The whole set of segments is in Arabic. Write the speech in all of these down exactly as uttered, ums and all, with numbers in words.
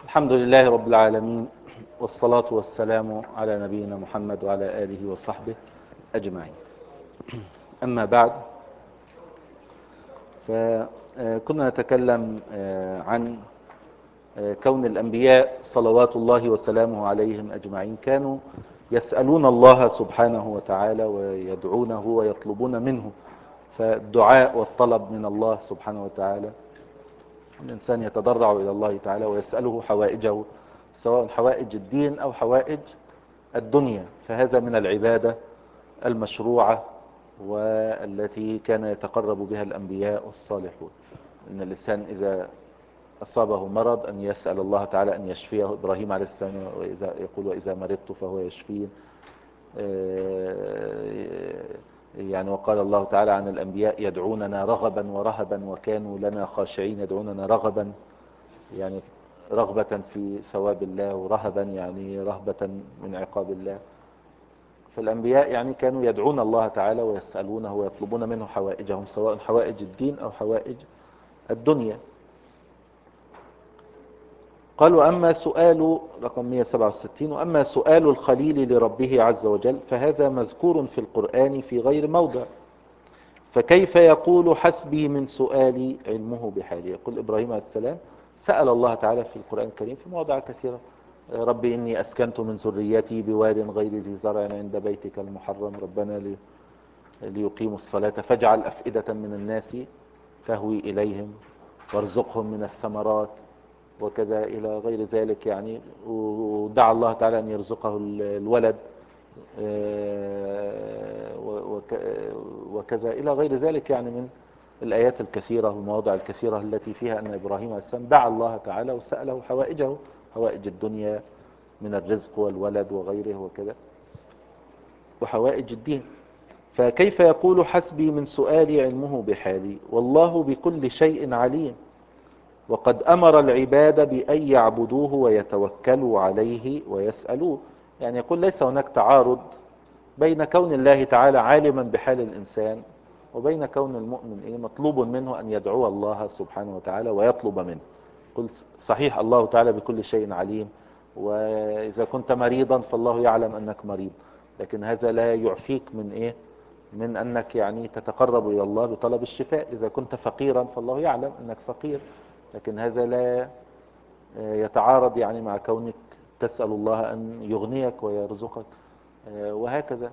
الحمد لله رب العالمين، والصلاة والسلام على نبينا محمد وعلى آله وصحبه أجمعين. أما بعد، فكنا نتكلم عن كون الأنبياء صلوات الله وسلامه عليهم أجمعين كانوا يسألون الله سبحانه وتعالى ويدعونه ويطلبون منه. فالدعاء والطلب من الله سبحانه وتعالى، الإنسان يتضرع إلى الله تعالى ويسأله حوائجه، سواء حوائج الدين أو حوائج الدنيا، فهذا من العبادة المشروعة والتي كان يتقرب بها الأنبياء الصالحون. إن الإنسان إذا أصابه مرض أن يسأل الله تعالى أن يشفيه. إبراهيم عليه السلام وإذا يقول وإذا مرضت فهو يشفين. يعني وقال الله تعالى عن الأنبياء يدعوننا رغبا ورهبا وكانوا لنا خاشعين. يدعوننا رغبا يعني رغبة في ثواب الله، ورهبا يعني رهبة من عقاب الله. فالأنبياء يعني كانوا يدعون الله تعالى ويسألونه ويطلبون منه حوائجهم، سواء حوائج الدين أو حوائج الدنيا. قالوا أما سؤال رقم مئة وسبعة وستين: وأما سؤال الخليل لربه عز وجل فهذا مذكور في القرآن في غير موضع، فكيف يقول حسبي من سؤالي علمه بحالي؟ يقول إبراهيم عليه السلام سأل الله تعالى في القرآن الكريم في مواضع كثيرة: ربي إني أسكنت من ذريتي بواد غير ذي زرع عند بيتك المحرم ربنا لي ليقيموا الصلاة فاجعل أفئدة من الناس تهوي إليهم وارزقهم من الثمرات، وكذا إلى غير ذلك. يعني ودعا الله تعالى أن يرزقه الولد وكذا إلى غير ذلك، يعني من الآيات الكثيرة والمواضع الكثيرة التي فيها أن إبراهيم عليه السلام دعا الله تعالى وسأله حوائجه، حوائج الدنيا من الرزق والولد وغيره وكذا، وحوائج الدين. فكيف يقول حسبي من سؤالي علمه بحالي والله بكل شيء عليم، وقد أمر العباد بأن يعبدوه ويتوكلوا عليه ويسألوه. يعني يقول ليس هناك تعارض بين كون الله تعالى عالما بحال الإنسان وبين كون المؤمن إيه مطلوب منه أن يدعو الله سبحانه وتعالى ويطلب منه. قل صحيح الله تعالى بكل شيء عليم، وإذا كنت مريضا فالله يعلم أنك مريض، لكن هذا لا يعفيك من إيه من أنك يعني تتقرب إلى الله بطلب الشفاء. إذا كنت فقيرا فالله يعلم أنك فقير، لكن هذا لا يتعارض يعني مع كونك تسأل الله أن يغنيك ويرزقك وهكذا.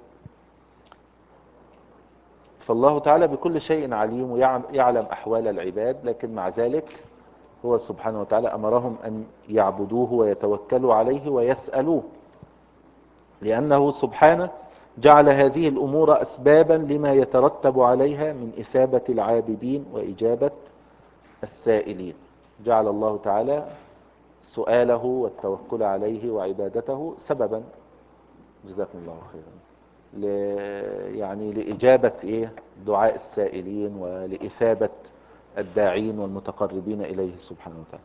فالله تعالى بكل شيء عليم ويعلم أحوال العباد، لكن مع ذلك هو سبحانه وتعالى أمرهم أن يعبدوه ويتوكلوا عليه ويسألوه، لأنه سبحانه جعل هذه الأمور أسبابا لما يترتب عليها من إثابة العابدين وإجابة السائلين. جعل الله تعالى سؤاله والتوكل عليه وعبادته سببا، جزاكم الله خيرا، يعني لإجابة إيه دعاء السائلين ولإثابة الداعين والمتقربين إليه سبحانه وتعالى.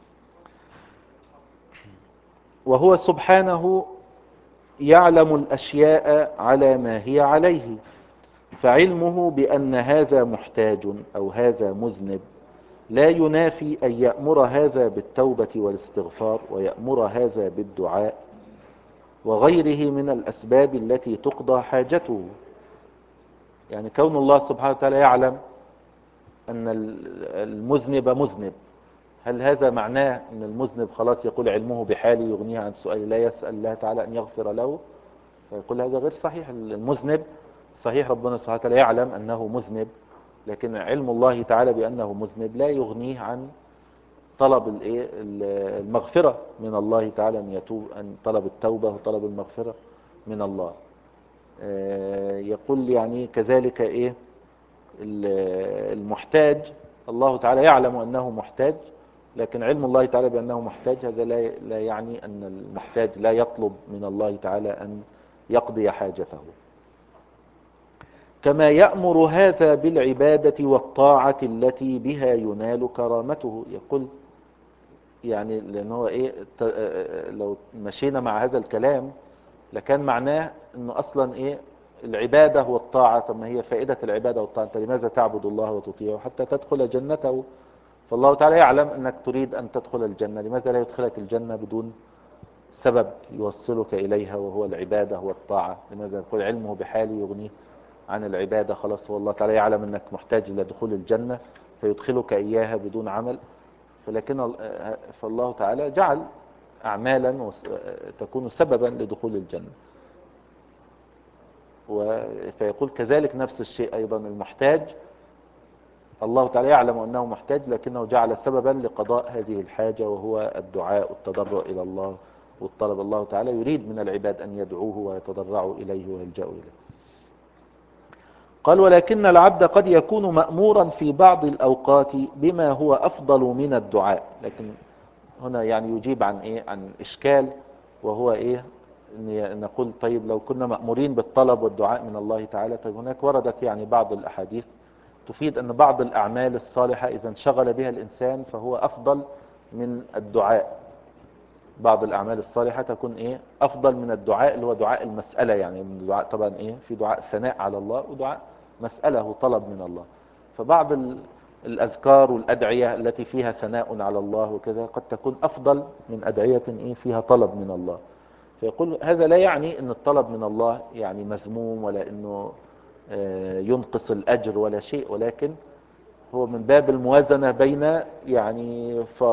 وهو سبحانه يعلم الأشياء على ما هي عليه، فعلمه بأن هذا محتاج أو هذا مذنب لا ينافي أن يأمر هذا بالتوبة والاستغفار ويأمر هذا بالدعاء وغيره من الأسباب التي تقضى حاجته. يعني كون الله سبحانه وتعالى يعلم أن المذنب مذنب، هل هذا معناه أن المذنب خلاص يقول علمه بحاله يغنيه عن سؤال لا يسأل الله تعالى أن يغفر له؟ فيقول هذا غير صحيح. المذنب صحيح ربنا سبحانه وتعالى يعلم أنه مذنب، لكن علم الله تعالى بأنه مذنب لا يغنيه عن طلب المغفرة من الله تعالى، أن يتوب، أن طلب التوبة وطلب المغفرة من الله. يقول يعني كذلك إيه المحتاج، الله تعالى يعلم أنه محتاج، لكن علم الله تعالى بأنه محتاج هذا لا يعني أن المحتاج لا يطلب من الله تعالى أن يقضي حاجته. كما يأمر هذا بالعبادة والطاعة التي بها ينال كرامته. يقول يعني لأنه هو إيه لو مشينا مع هذا الكلام لكان معناه أنه أصلا إيه العبادة والطاعة. طب ما هي فائدة العبادة والطاعة؟ أنت لماذا تعبد الله وتطيعه؟ حتى تدخل جنته. فالله تعالى يعلم أنك تريد أن تدخل الجنة، لماذا لا يدخلك الجنة بدون سبب يوصلك إليها وهو العبادة والطاعة؟ لماذا يقول علمه بحالي يغنيه عن العبادة؟ خلاص والله تعالى يعلم أنك محتاج إلى دخول الجنة فيدخلك إياها بدون عمل. فلكن فالله تعالى جعل أعمالا تكون سببا لدخول الجنة. فيقول كذلك نفس الشيء أيضا المحتاج، الله تعالى يعلم أنه محتاج لكنه جعل سببا لقضاء هذه الحاجة وهو الدعاء والتضرع إلى الله والطلب. الله تعالى يريد من العباد أن يدعوه ويتضرعوا إليه ويلجأوا إليه. قال ولكن العبد قد يكون مأمورا في بعض الأوقات بما هو أفضل من الدعاء. لكن هنا يعني يجيب عن إيه؟ عن إشكال، وهو إيه؟ نقول طيب لو كنا مأمورين بالطلب والدعاء من الله تعالى، طيب هناك وردت يعني بعض الأحاديث تفيد أن بعض الأعمال الصالحة إذا انشغل بها الإنسان فهو أفضل من الدعاء. بعض الأعمال الصالحة تكون إيه؟ أفضل من الدعاء، اللي هو دعاء المسألة. يعني الدعاء طبعا إيه؟ في دعاء ثناء على الله ودعاء مسألة وطلب من الله. فبعض الأذكار والأدعية التي فيها ثناء على الله وكذا قد تكون أفضل من أدعية إيه؟ فيها طلب من الله. فيقول هذا لا يعني أن الطلب من الله يعني مذموم، ولا أنه ينقص الأجر ولا شيء، ولكن هو من باب الموازنة بين يعني ف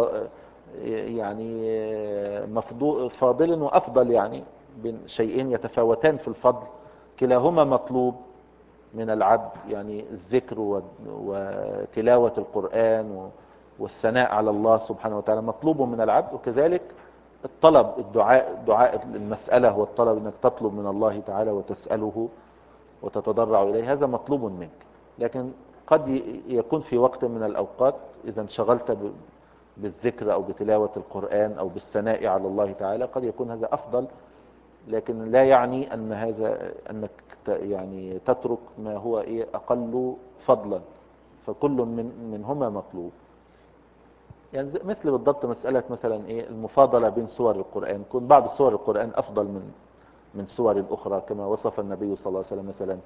يعني مفضول فاضل وأفضل، يعني بين شيئين يتفاوتان في الفضل، كلاهما مطلوب من العبد. يعني الذكر وتلاوة القرآن والثناء على الله سبحانه وتعالى مطلوب من العبد، وكذلك الطلب الدعاء دعاء المسألة والطلب انك تطلب من الله تعالى وتسأله وتتضرع إليه، هذا مطلوب منك. لكن قد يكون في وقت من الأوقات إذا انشغلت بالذكر أو بتلاوة القرآن أو بالثناء على الله تعالى قد يكون هذا أفضل، لكن لا يعني أن هذا أنك يعني تترك ما هو إيه أقل فضلا، فكل من منهما مطلوب. يعني مثل بالضبط مسألة مثلا إيه المفاضلة بين سور القرآن، يكون بعض سور القرآن أفضل من من سور الأخرى، كما وصف النبي صلى الله عليه وسلم مثلا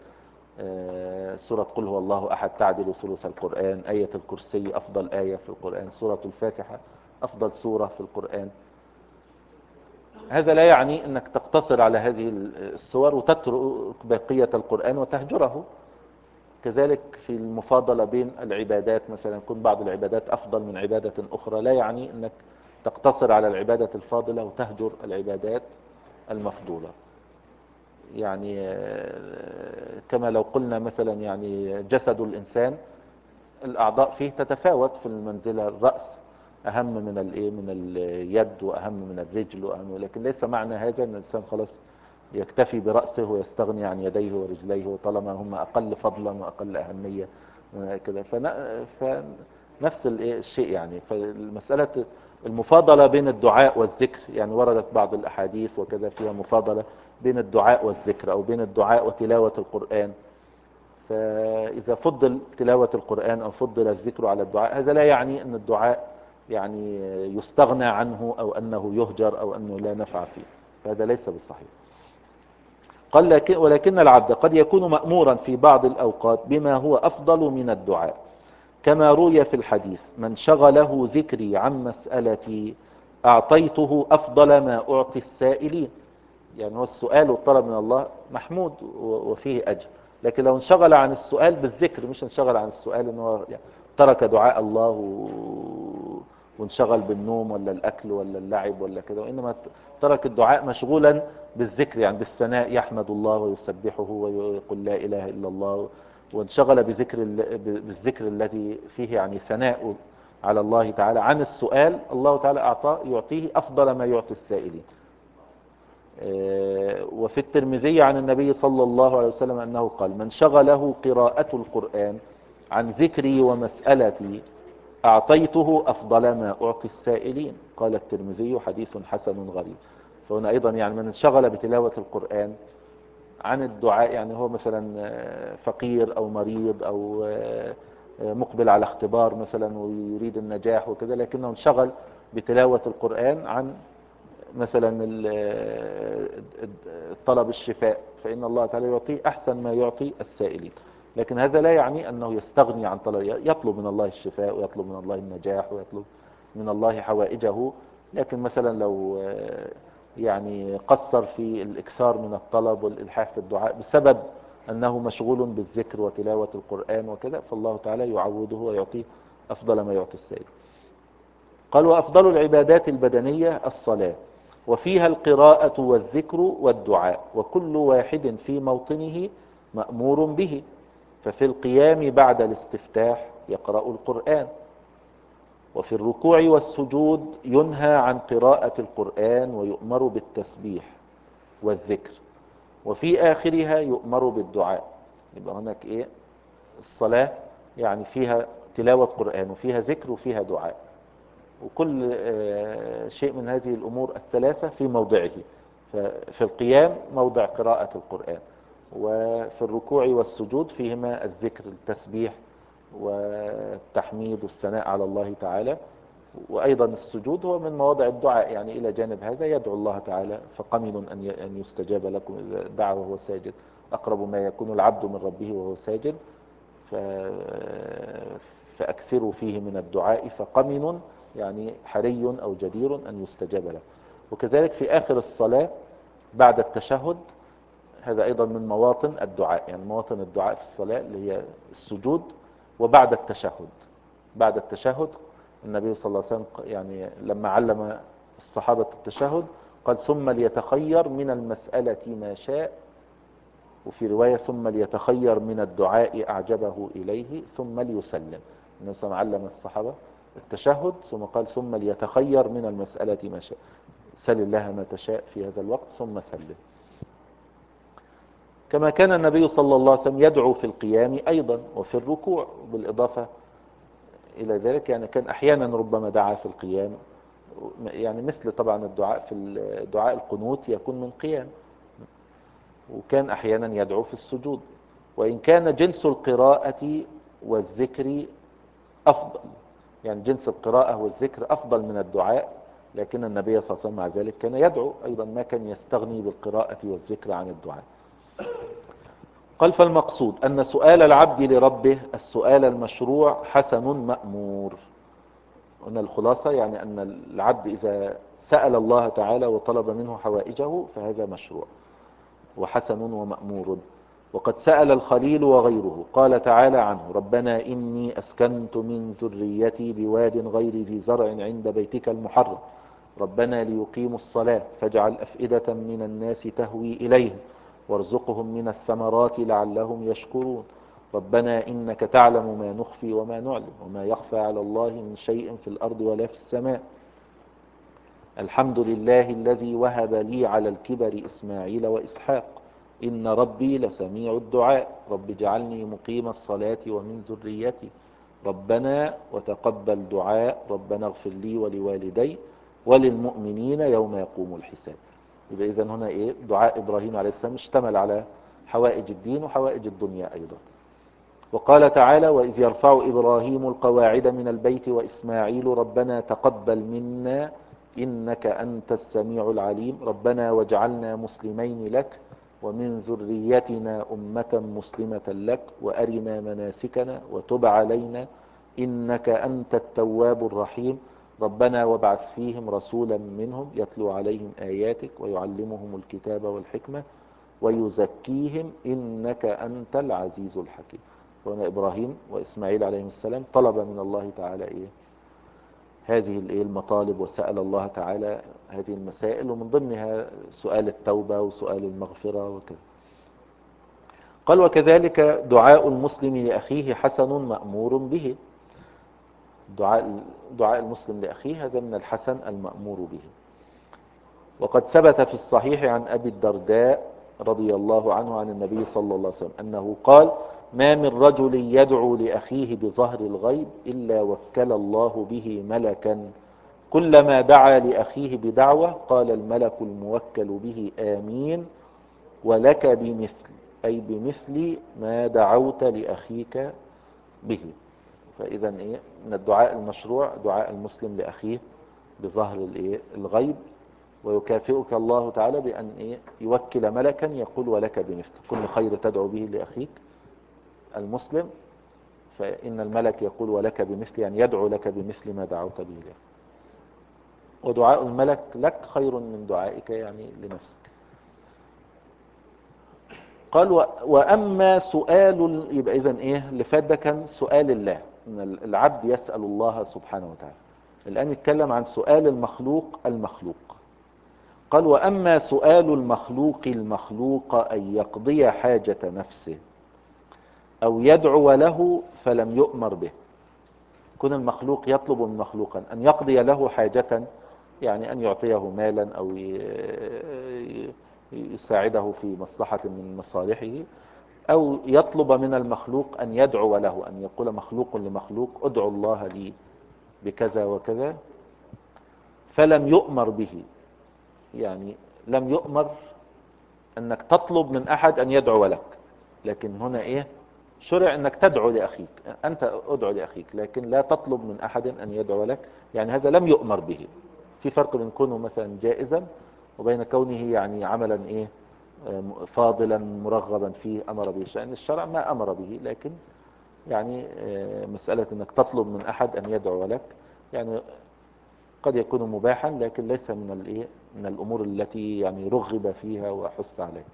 سورة قل هو الله أحد تعدل ثلث القرآن، آية الكرسي أفضل آية في القرآن، سورة الفاتحة أفضل سورة في القرآن. هذا لا يعني أنك تقتصر على هذه السور وتترك بقية القرآن وتهجره. كذلك في المفاضلة بين العبادات، مثلا يكون بعض العبادات أفضل من عبادة أخرى، لا يعني أنك تقتصر على العبادة الفاضلة وتهجر العبادات المفضولة. يعني كما لو قلنا مثلا يعني جسد الإنسان الأعضاء فيه تتفاوت في المنزلة، الرأس أهم من الإيه من اليد وأهم من الرجل وأهم، لكن ليس معنى هذا أن الإنسان خلاص يكتفي برأسه ويستغني عن يديه ورجليه وطالما هم أقل فضلا وأقل أهمية كذا. فنفس الشيء يعني. فالمسألة المفاضلة بين الدعاء والذكر، يعني وردت بعض الأحاديث وكذا فيها مفاضلة بين الدعاء والذكر أو بين الدعاء وتلاوة القرآن. فإذا فضل تلاوة القرآن أو فضل الذكر على الدعاء، هذا لا يعني أن الدعاء يعني يستغنى عنه أو أنه يهجر أو أنه لا نفع فيه، فهذا ليس بالصحيح. قال لكن ولكن العبد قد يكون مأمورا في بعض الأوقات بما هو أفضل من الدعاء، كما روي في الحديث من شغله ذكري عن مسألتي أعطيته أفضل ما أعطي السائلين. يعني هو السؤال والطلب من الله محمود وفيه أجر، لكن لو انشغل عن السؤال بالذكر، مش انشغل عن السؤال انه يعني ترك دعاء الله و... وانشغل بالنوم ولا الأكل ولا اللعب ولا كده، وإنما ترك الدعاء مشغولا بالذكر، يعني بالثناء يحمد الله ويسبحه ويقول لا إله إلا الله، وانشغل بذكر ال... بالذكر الذي فيه يعني ثناء على الله تعالى عن السؤال، الله تعالى أعطاه يعطيه أفضل ما يعطي السائلين. وفي الترمذي عن النبي صلى الله عليه وسلم أنه قال من شغله قراءة القرآن عن ذكري ومسألتي أعطيته أفضل ما أعطي السائلين. قال الترمذي حديث حسن غريب. فهنا أيضا يعني من انشغل بتلاوة القرآن عن الدعاء، يعني هو مثلا فقير أو مريض أو مقبل على اختبار مثلا ويريد النجاح وكذا، لكنه انشغل بتلاوة القرآن عن مثلا طلب الشفاء، فإن الله تعالى يعطيه أحسن ما يعطي السائلين. لكن هذا لا يعني أنه يستغني عن طلب، يطلب من الله الشفاء ويطلب من الله النجاح ويطلب من الله حوائجه. لكن مثلا لو يعني قصر في الإكثار من الطلب والإلحاح في الدعاء بسبب أنه مشغول بالذكر وتلاوة القرآن وكذا، فالله تعالى يعوضه ويعطيه أفضل ما يعطي السائل. قال: وأفضل العبادات البدنية الصلاة، وفيها القراءة والذكر والدعاء، وكل واحد في موطنه مأمور به. ففي القيام بعد الاستفتاح يقرأ القرآن، وفي الركوع والسجود ينهى عن قراءة القرآن ويؤمر بالتسبيح والذكر، وفي آخرها يؤمر بالدعاء. يبقى هناك إيه؟ الصلاة يعني فيها تلاوة قرآن وفيها ذكر وفيها دعاء، وكل شيء من هذه الأمور الثلاثة في موضعه. ففي القيام موضع قراءة القرآن، وفي الركوع والسجود فيهما الذكر التسبيح والتحميد والثناء على الله تعالى، وأيضا السجود هو من مواضع الدعاء، يعني إلى جانب هذا يدعو الله تعالى. فقمن أن يستجاب لكم إذا دعا وهو ساجد، أقرب ما يكون العبد من ربه وهو ساجد، فأكثروا فيه من الدعاء، فقمن يعني حري أو جدير أن يستجاب له. وكذلك في آخر الصلاة بعد التشهد، هذا أيضا من مواطن الدعاء، يعني مواطن الدعاء في الصلاة اللي هي السجود وبعد التشهد. بعد التشهد النبي صلى الله عليه وسلم يعني لما علم الصحابة التشهد قال: ثم ليتخير من المسألة ما شاء، وفي رواية: ثم ليتخير من الدعاء أعجبه إليه ثم ليسلم. النبي صلى الله عليه وسلم علم الصحابة التشهد ثم قال: ثم ليتخير من المسألة ما شاء، سل الله ما تشاء في هذا الوقت ثم سلم. كما كان النبي صلى الله عليه وسلم يدعو في القيام أيضا وفي الركوع، بالإضافة إلى ذلك يعني كان أحيانا ربما دعا في القيام، يعني مثل طبعا الدعاء في دعاء القنوت يكون من قيام، وكان أحيانا يدعو في السجود. وإن كان جنس القراءة والذكر أفضل، يعني جنس القراءة والذكر أفضل من الدعاء، لكن النبي صلى الله عليه وسلم مع ذلك كان يدعو أيضا، ما كان يستغني بالقراءة والذكر عن الدعاء. قال: فالمقصود أن سؤال العبد لربه السؤال المشروع حسن مأمور. هنا الخلاصة يعني أن العبد إذا سأل الله تعالى وطلب منه حوائجه فهذا مشروع وحسن ومأمور. وقد سأل الخليل وغيره، قال تعالى عنه: ربنا إني أسكنت من ذريتي بواد غير ذي زرع عند بيتك المحرم ربنا ليقيموا الصلاة فاجعل أفئدة من الناس تهوي إليهم وارزقهم من الثمرات لعلهم يشكرون ربنا إنك تعلم ما نخفي وما نعلن وما يخفى على الله من شيء في الأرض ولا في السماء الحمد لله الذي وهب لي على الكبر إسماعيل وإسحاق إن ربي لسميع الدعاء رب اجعلني مقيم الصلاة ومن ذريتي ربنا وتقبل دعاء ربنا اغفر لي ولوالدي وللمؤمنين يوم يقوم الحساب. يبقى إذن هنا إيه؟ دعاء إبراهيم عليه السلام اشتمل على حوائج الدين وحوائج الدنيا أيضا. وقال تعالى: وإذ يرفع إبراهيم القواعد من البيت وإسماعيل ربنا تقبل منا إنك أنت السميع العليم ربنا واجعلنا مسلمين لك ومن ذريتنا أمة مسلمة لك وأرنا مناسكنا وتب علينا إنك أنت التواب الرحيم ربنا وابعث فيهم رسولا منهم يتلو عليهم آياتك ويعلمهم الكتاب والحكمة ويزكيهم إنك أنت العزيز الحكيم. فهنا إبراهيم وإسماعيل عليهم السلام طلب من الله تعالى إيه؟ هذه المطالب، وسأل الله تعالى هذه المسائل، ومن ضمنها سؤال التوبة وسؤال المغفرة وكذا. قال: وكذلك دعاء المسلم لأخيه حسن مأمور به. دعاء دعاء المسلم لأخيه هذا من الحسن المأمور به. وقد ثبت في الصحيح عن أبي الدرداء رضي الله عنه عن النبي صلى الله عليه وسلم أنه قال: ما من رجل يدعو لأخيه بظهر الغيب إلا وكل الله به ملكا كلما دعا لأخيه بدعوة قال الملك الموكل به آمين ولك بمثل، أي بمثل ما دعوت لأخيك به. فإذا إيه؟ من الدعاء المشروع دعاء المسلم لأخيه بظهر الإيه؟ الغيب، ويكافئك الله تعالى بأن إيه؟ يوكل ملكا يقول ولك بمثل، كل خير تدعو به لأخيك المسلم فإن الملك يقول ولك بمثل، يعني يدعو لك بمثل ما دعوت به له، ودعاء الملك لك خير من دعائك يعني لنفسك. قال وأما سؤال، يبقى إذن إيه اللي فات ده كان سؤال الله، إن العبد يسأل الله سبحانه وتعالى. الآن يتكلم عن سؤال المخلوق المخلوق. قال وأما سؤال المخلوق المخلوق أن يقضي حاجة نفسه أو يدعو له فلم يؤمر به. كون المخلوق يطلب من مخلوقا أن يقضي له حاجة، يعني أن يعطيه مالا أو يساعده في مصلحة من مصالحه، أو يطلب من المخلوق أن يدعو له، أن يقول مخلوق لمخلوق ادعو الله لي بكذا وكذا، فلم يؤمر به. يعني لم يؤمر أنك تطلب من أحد أن يدعو لك، لكن هنا إيه شرع أنك تدعو لأخيك، أنت ادعو لأخيك، لكن لا تطلب من أحد أن يدعو لك. يعني هذا لم يؤمر به. في فرق بين كونه مثلا جائزا وبين كونه يعني عملا إيه فاضلا مرغبا فيه أمر به شأن الشرع ما أمر به. لكن يعني مسألة أنك تطلب من أحد أن يدعو لك يعني قد يكون مباحا، لكن ليس من الإيه من الأمور التي يعني رغب فيها وحث عليها.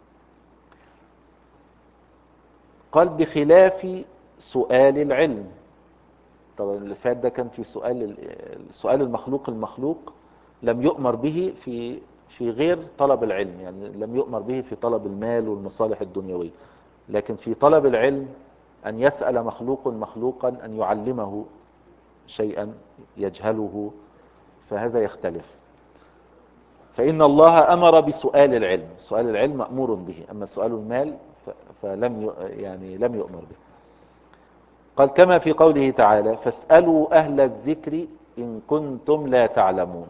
قال بخلاف سؤال العلم. طبعا اللي فات ده كان في سؤال سؤال المخلوق المخلوق لم يؤمر به في في غير طلب العلم، يعني لم يؤمر به في طلب المال والمصالح الدنيوية. لكن في طلب العلم أن يسأل مخلوق مخلوقا أن يعلمه شيئا يجهله، فهذا يختلف. فإن الله أمر بسؤال العلم، سؤال العلم مأمور به، أما سؤال المال فلم يعني لم يؤمر به. قال كما في قوله تعالى فاسألوا أهل الذكر إن كنتم لا تعلمون.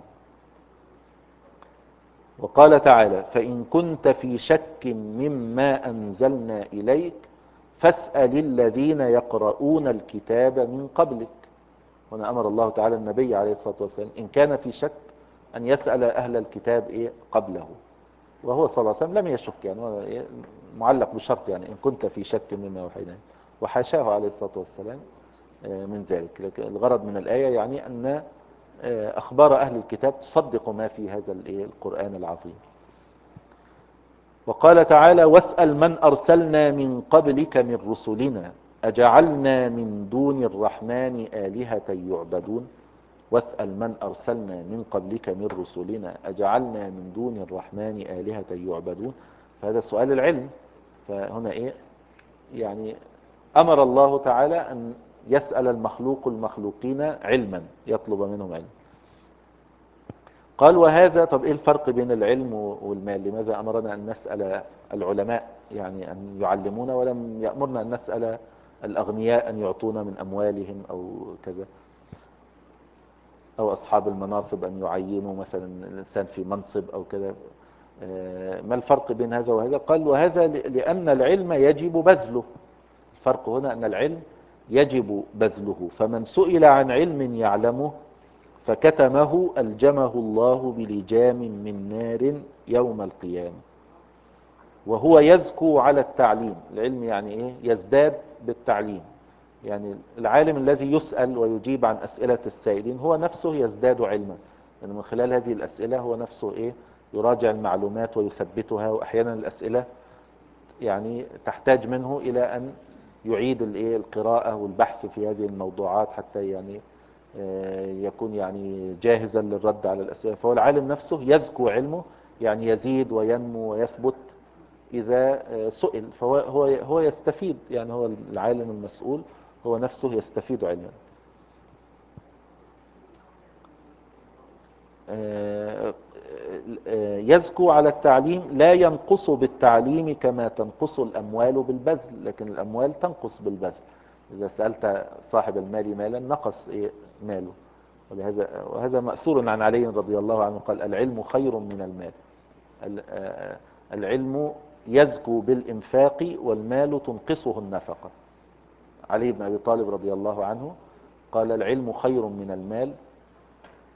وقال تعالى فإن كنت في شك مما أنزلنا إليك فاسأل الذين يقرؤون الكتاب من قبلك. هنا أمر الله تعالى النبي عليه الصلاة والسلام إن كان في شك أن يسأل أهل الكتاب إيه قبله، وهو صلى الله عليه وسلم لم يشك، يعني هو معلق بشرط، يعني إن كنت في شك مما أوحينا، وحاشاه عليه الصلاة والسلام من ذلك. لكن الغرض من الآية يعني أن أخبار أهل الكتاب تصدق ما في هذا القرآن العظيم. وقال تعالى واسأل من أرسلنا من قبلك من رسلنا أجعلنا من دون الرحمن آلهة يعبدون. واسأل من أرسلنا من قبلك من رسلنا أجعلنا من دون الرحمن آلهة يعبدون. فهذا سؤال العلم. فهنا إيه يعني أمر الله تعالى أن يسأل المخلوق المخلوقين علما، يطلب منهم علم. قال وهذا، طب إيه الفرق بين العلم والمال؟ لماذا أمرنا أن نسأل العلماء يعني أن يعلمونا، ولم يأمرنا أن نسأل الأغنياء أن يعطونا من أموالهم أو كذا، أو أصحاب المناصب أن يعينوا مثلا الإنسان في منصب أو كذا؟ ما الفرق بين هذا وهذا؟ قال وهذا لأن العلم يجب بذله. الفرق هنا أن العلم يجب بذله، فمن سئل عن علم يعلمه فكتمه ألجمه الله بلجام من نار يوم القيامة وهو يزكو على التعليم. العلم يعني إيه؟ يزداد بالتعليم. يعني العالم الذي يسأل ويجيب عن أسئلة السائلين هو نفسه يزداد علما، يعني من خلال هذه الأسئلة هو نفسه إيه يراجع المعلومات ويثبتها. وأحيانا الأسئلة يعني تحتاج منه إلى أن يعيد الإيه القراءة والبحث في هذه الموضوعات حتى يعني يكون يعني جاهزا للرد على الأسئلة. فهو العالم نفسه يزكو علمه، يعني يزيد وينمو ويثبت إذا سئل، فهو هو هو يستفيد، يعني هو العالم المسؤول هو نفسه يستفيد علما. يزكو على التعليم لا ينقص بالتعليم كما تنقص الأموال بالبذل، لكن الأموال تنقص بالبذل. إذا سألت صاحب المال مالا نقص إيه ماله. ولهذا وهذا مأثور عن علي رضي الله عنه قال العلم خير من المال. العلم يزكو بالإنفاق والمال تنقصه النفقة. علي بن أبي طالب رضي الله عنه قال العلم خير من المال،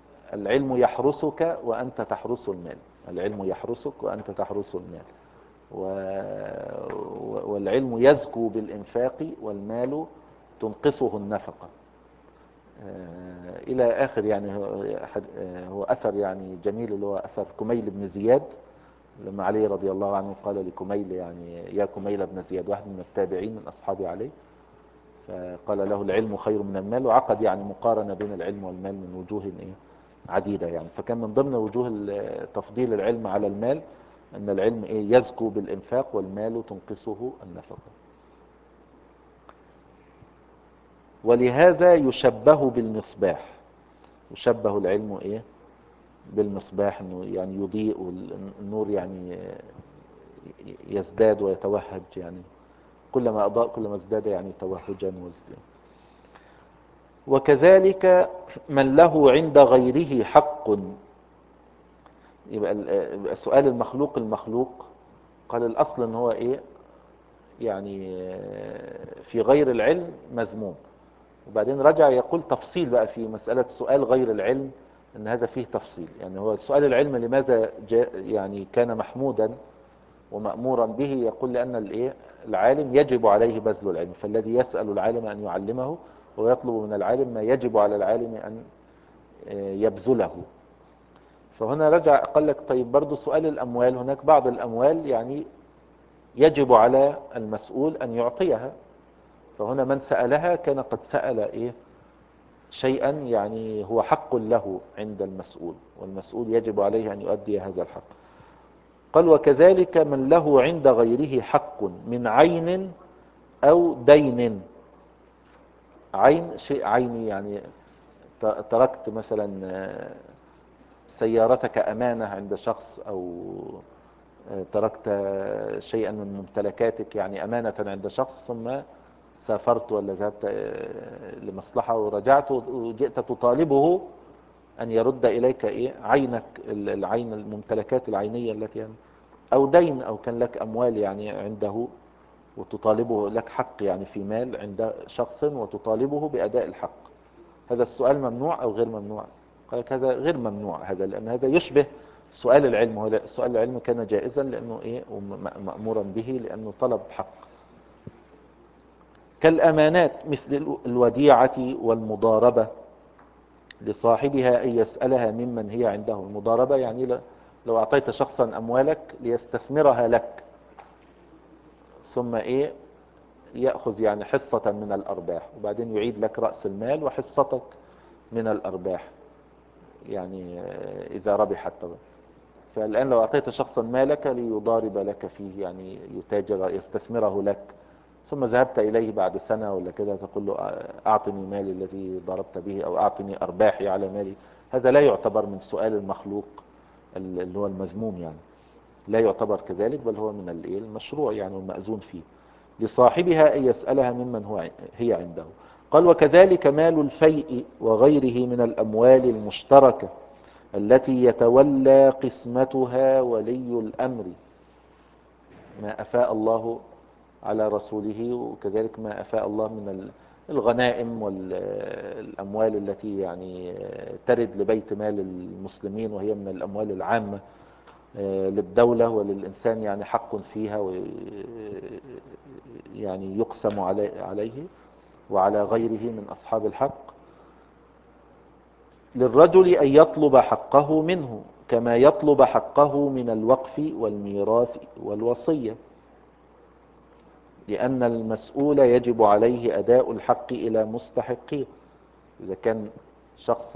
العلم يحرسك وأنت تحرس المال. العلم يحرسك وأنت تحرس المال. والعلم يزكو بالإنفاق والمال تنقصه النفقة إلى آخر. يعني هو أثر يعني جميل اللي هو أثر كميل بن زياد، لما علي رضي الله عنه قال لكميل يعني يا كميل بن زياد، واحد من التابعين من أصحاب علي، فقال له العلم خير من المال، وعقد يعني مقارنة بين العلم والمال من وجوه إيه عديدة يعني. فكان من ضمن وجوه تفضيل العلم على المال أن العلم إيه يزكو بالإنفاق والمال تنقصه النفقة. ولهذا يشبه بالمصباح، يشبه العلم إيه بالمصباح، إنه يعني يضيء والنور يعني يزداد ويتوهج، يعني كلما أضاء كلما ازداد يعني توهجا وازداد. وكذلك من له عند غيره حق، يبقى السؤال المخلوق المخلوق قال الأصل ان هو ايه يعني في غير العلم مذموم، وبعدين رجع يقول تفصيل بقى في مسألة سؤال غير العلم، ان هذا فيه تفصيل. يعني هو سؤال العلم لماذا جاء يعني كان محمودا ومأمورا به؟ يقول لأن الايه العالم يجب عليه بذل العلم، فالذي يسأل العالم أن يعلمه ويطلب من العالم ما يجب على العالم أن يبذله. فهنا رجع قال لك طيب برضو سؤال الأموال، هناك بعض الأموال يعني يجب على المسؤول أن يعطيها، فهنا من سألها كان قد سأل إيه شيئا يعني هو حق له عند المسؤول، والمسؤول يجب عليه أن يؤدي هذا الحق. قال وكذلك من له عند غيره حق من عين أو دين. عين شيء عيني، يعني تركت مثلا سيارتك أمانة عند شخص، أو تركت شيئا من ممتلكاتك يعني أمانة عند شخص، ثم سافرت ولا ذهبت لمصلحة ورجعت وجئت تطالبه أن يرد إليك إيه عينك، العين الممتلكات العينية التي يعني، أو دين، أو كان لك أموال يعني عنده وتطالبه، لك حق يعني في مال عند شخص وتطالبه بأداء الحق. هذا السؤال ممنوع أو غير ممنوع؟ قال لك هذا غير ممنوع، هذا لأن هذا يشبه سؤال العلم. هو سؤال العلم كان جائزا لأنه إيه مأمورا به لأنه طلب حق. كالأمانات مثل الوديعة والمضاربة لصاحبها أن يسألها ممن هي عنده. المضاربة يعني لو أعطيت شخصا أموالك ليستثمرها لك، ثم إيه يأخذ يعني حصة من الأرباح، وبعدين يعيد لك رأس المال وحصتك من الأرباح يعني إذا ربحت طبعا. فالآن لو أعطيت شخصا مالك ليضارب لك فيه يعني يتاجر يستثمره لك، ثم ذهبت إليه بعد سنة ولا كده تقول له أعطني مالي الذي ضربت به، أو أعطني أرباحي على مالي، هذا لا يعتبر من سؤال المخلوق اللي هو المذموم، يعني لا يعتبر كذلك، بل هو من المشروع يعني والمأذون فيه. لصاحبها أن يسألها ممن هو هي عنده. قال وكذلك مال الفيء وغيره من الأموال المشتركة التي يتولى قسمتها ولي الأمر، ما أفاء الله على رسوله، وكذلك ما أفاء الله من الغنائم والأموال التي يعني ترد لبيت مال المسلمين، وهي من الأموال العامة للدولة وللإنسان يعني حق فيها يعني يقسم عليه وعلى غيره من أصحاب الحق. للرجل أن يطلب حقه منه كما يطلب حقه من الوقف والميراث والوصية، لأن المسؤول يجب عليه أداء الحق إلى مستحقيه. إذا كان شخص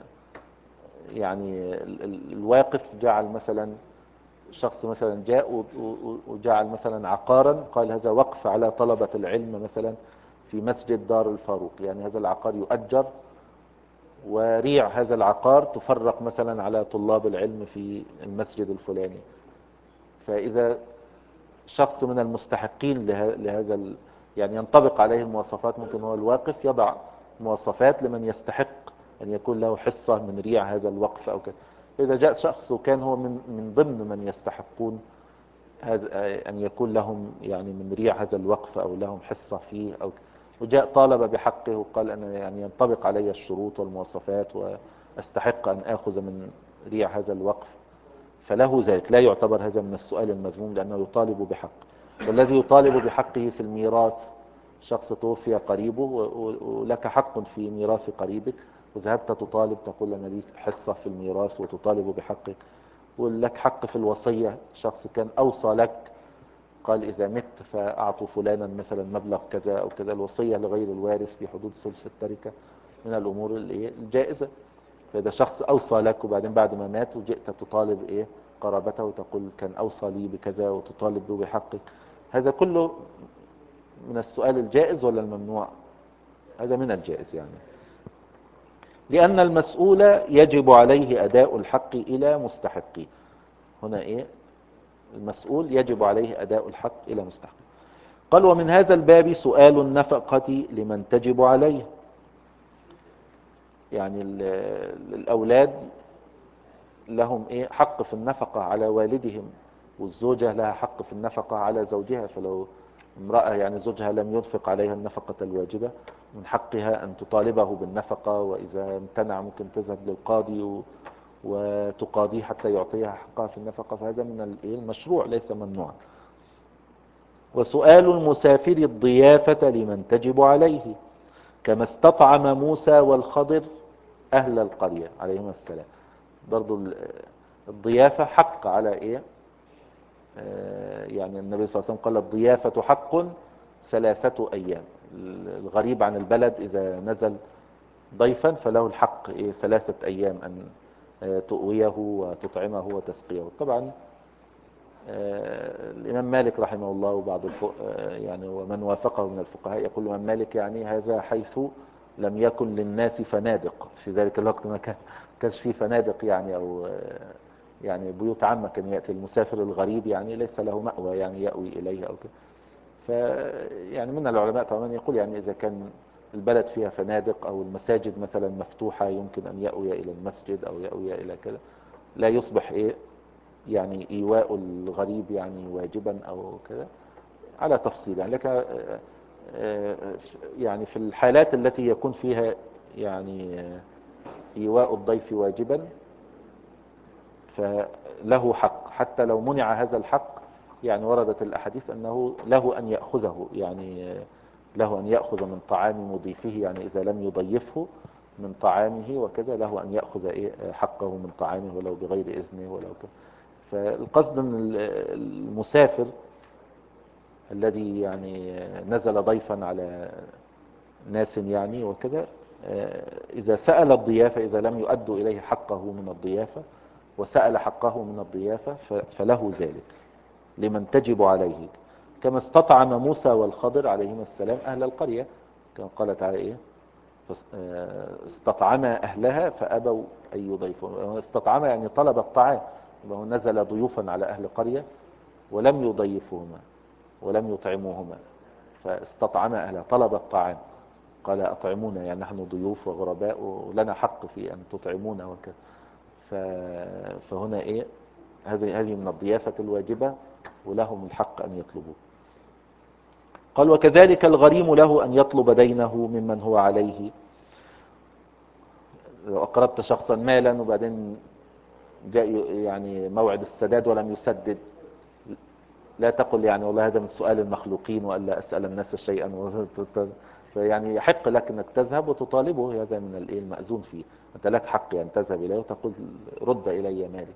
يعني الواقف جعل مثلا شخص مثلا جاء وجعل مثلا عقارا، قال هذا وقف على طلبة العلم مثلا في مسجد دار الفاروق، يعني هذا العقار يؤجر وريع هذا العقار تفرق مثلا على طلاب العلم في المسجد الفلاني. فإذا شخص من المستحقين لهذا يعني ينطبق عليه المواصفات، ممكن هو الواقف يضع مواصفات لمن يستحق أن يكون له حصة من ريع هذا الوقف أو كذا. إذا جاء شخص وكان هو من من ضمن من يستحقون هذا أن يكون لهم يعني من ريع هذا الوقف أو لهم حصة فيه أو كذا، وجاء طالب بحقه وقال أنا يعني ينطبق علي الشروط والمواصفات وأستحق أن آخذ من ريع هذا الوقف، فله ذلك، لا يعتبر هذا من السؤال المذموم لأنه يطالب بحق. والذي يطالب بحقه في الميراث، شخص توفي قريبه ولك حق في ميراث قريبك، وذهبت تطالب تقول أنا لي حصة في الميراث وتطالب بحقك. ولك حق في الوصية، شخص كان أوصى لك قال إذا مت فأعطوا فلانا مثلا مبلغ كذا أو كذا، الوصية لغير الوارث في حدود ثلث التركة من الأمور الجائزة. فإذا شخص أوصى لك وبعدين بعد ما مات وجئت تطالب إيه قرابته وتقول كان أوصى لي بكذا وتطالب به بحقك، هذا كله من السؤال الجائز ولا الممنوع؟ هذا من الجائز يعني، لأن المسؤول يجب عليه أداء الحق إلى مستحقه. هنا إيه؟ المسؤول يجب عليه أداء الحق إلى مستحقه. قال ومن هذا الباب سؤال النفقة لمن تجب عليه. يعني الأولاد لهم إيه حق في النفقة على والدهم، والزوجة لها حق في النفقة على زوجها. فلو امرأة يعني زوجها لم ينفق عليها النفقة الواجبة، من حقها أن تطالبه بالنفقة، وإذا امتنع ممكن تذهب للقاضي وتقاضيه حتى يعطيها حقها في النفقة. فهذا من المشروع ليس ممنوعا. وسؤال المسافر الضيافة لمن تجب عليه، كما استطعم موسى والخضر أهل القرية عليهما السلام. برضو الضيافة حق على إيه؟ آه يعني النبي صلى الله عليه وسلم قال الضيافة حق ثلاثة أيام. الغريب عن البلد إذا نزل ضيفا فله الحق إيه ثلاثة أيام أن آه تؤويه وتطعمه وتسقيه. طبعا آه الإمام مالك رحمه الله وبعض الفقهاء يعني ومن وافقه من الفقهاء يقول الإمام مالك يعني هذا حيث لم يكن للناس فنادق. في ذلك الوقت ما كان كانش فيه فنادق يعني أو يعني بيوت عامة، كان يأتي المسافر الغريب يعني ليس له مأوى يعني يأوي إليه أو كده. فيعني من العلماء طبعا يقول يعني إذا كان البلد فيها فنادق أو المساجد مثلا مفتوحة يمكن أن يأوي إلى المسجد أو يأوي إلى كذا، لا يصبح إيه يعني إيواء الغريب يعني واجبا أو كذا على تفصيل يعني. لك يعني في الحالات التي يكون فيها يعني إيواء الضيف واجبا فله حق، حتى لو منع هذا الحق يعني وردت الأحاديث أنه له أن يأخذه، يعني له أن يأخذ من طعام مضيفه، يعني إذا لم يضيفه من طعامه وكذا له أن يأخذ إيه حقه من طعامه ولو بغير إذنه ولو كذا. فالقصد أن المسافر الذي يعني نزل ضيفا على ناس يعني وكذا إذا سأل الضيافة إذا لم يؤدوا إليه حقه من الضيافة وسأل حقه من الضيافة فله ذلك لمن تجب عليه، كما استطعم موسى والخضر عليهما السلام أهل القرية. كما قال تعالى إيه استطعما أهلها فأبوا أن يضيفوا. استطعما يعني طلب الطعام، وهو نزل ضيوفا على أهل قرية ولم يضيفوهما ولم يطعموهما، فاستطعما أهلها طلب الطعام قال أطعمونا يعني نحن ضيوف وغرباء ولنا حق في أن تطعمونا وكذا. فهنا إيه هذه هذه من الضيافة الواجبة ولهم الحق أن يطلبوا. قال وكذلك الغريم له أن يطلب دينه ممن هو عليه. لو أقرضت شخصا مالا وبعدين جاء يعني موعد السداد ولم يسدد، لا تقل يعني والله هذا من سؤال المخلوقين وألا أسأل الناس شيئا، فيعني يحق لك أنك تذهب وتطالبه، هذا من المأذون فيه. أنت لك حق أن تذهب إليه وتقول رد إلي مالي.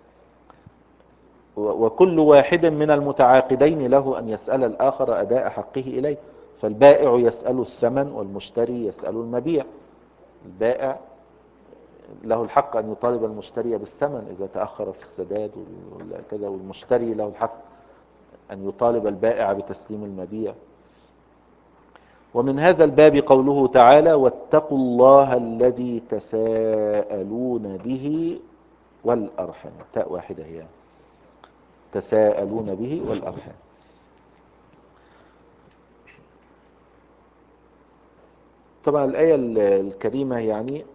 وكل واحد من المتعاقدين له أن يسأل الآخر أداء حقه إليه. فالبائع يسأل الثمن والمشتري يسأل المبيع. البائع له الحق أن يطالب المشتري بالثمن إذا تأخر في السداد وكذا، والمشتري له الحق أن يطالب البائع بتسليم المبيع. ومن هذا الباب قوله تعالى واتقوا الله الذي تساءلون به والأرحام. تاء واحدة هي تساءلون به والأرحام. طبعا الآية الكريمة يعني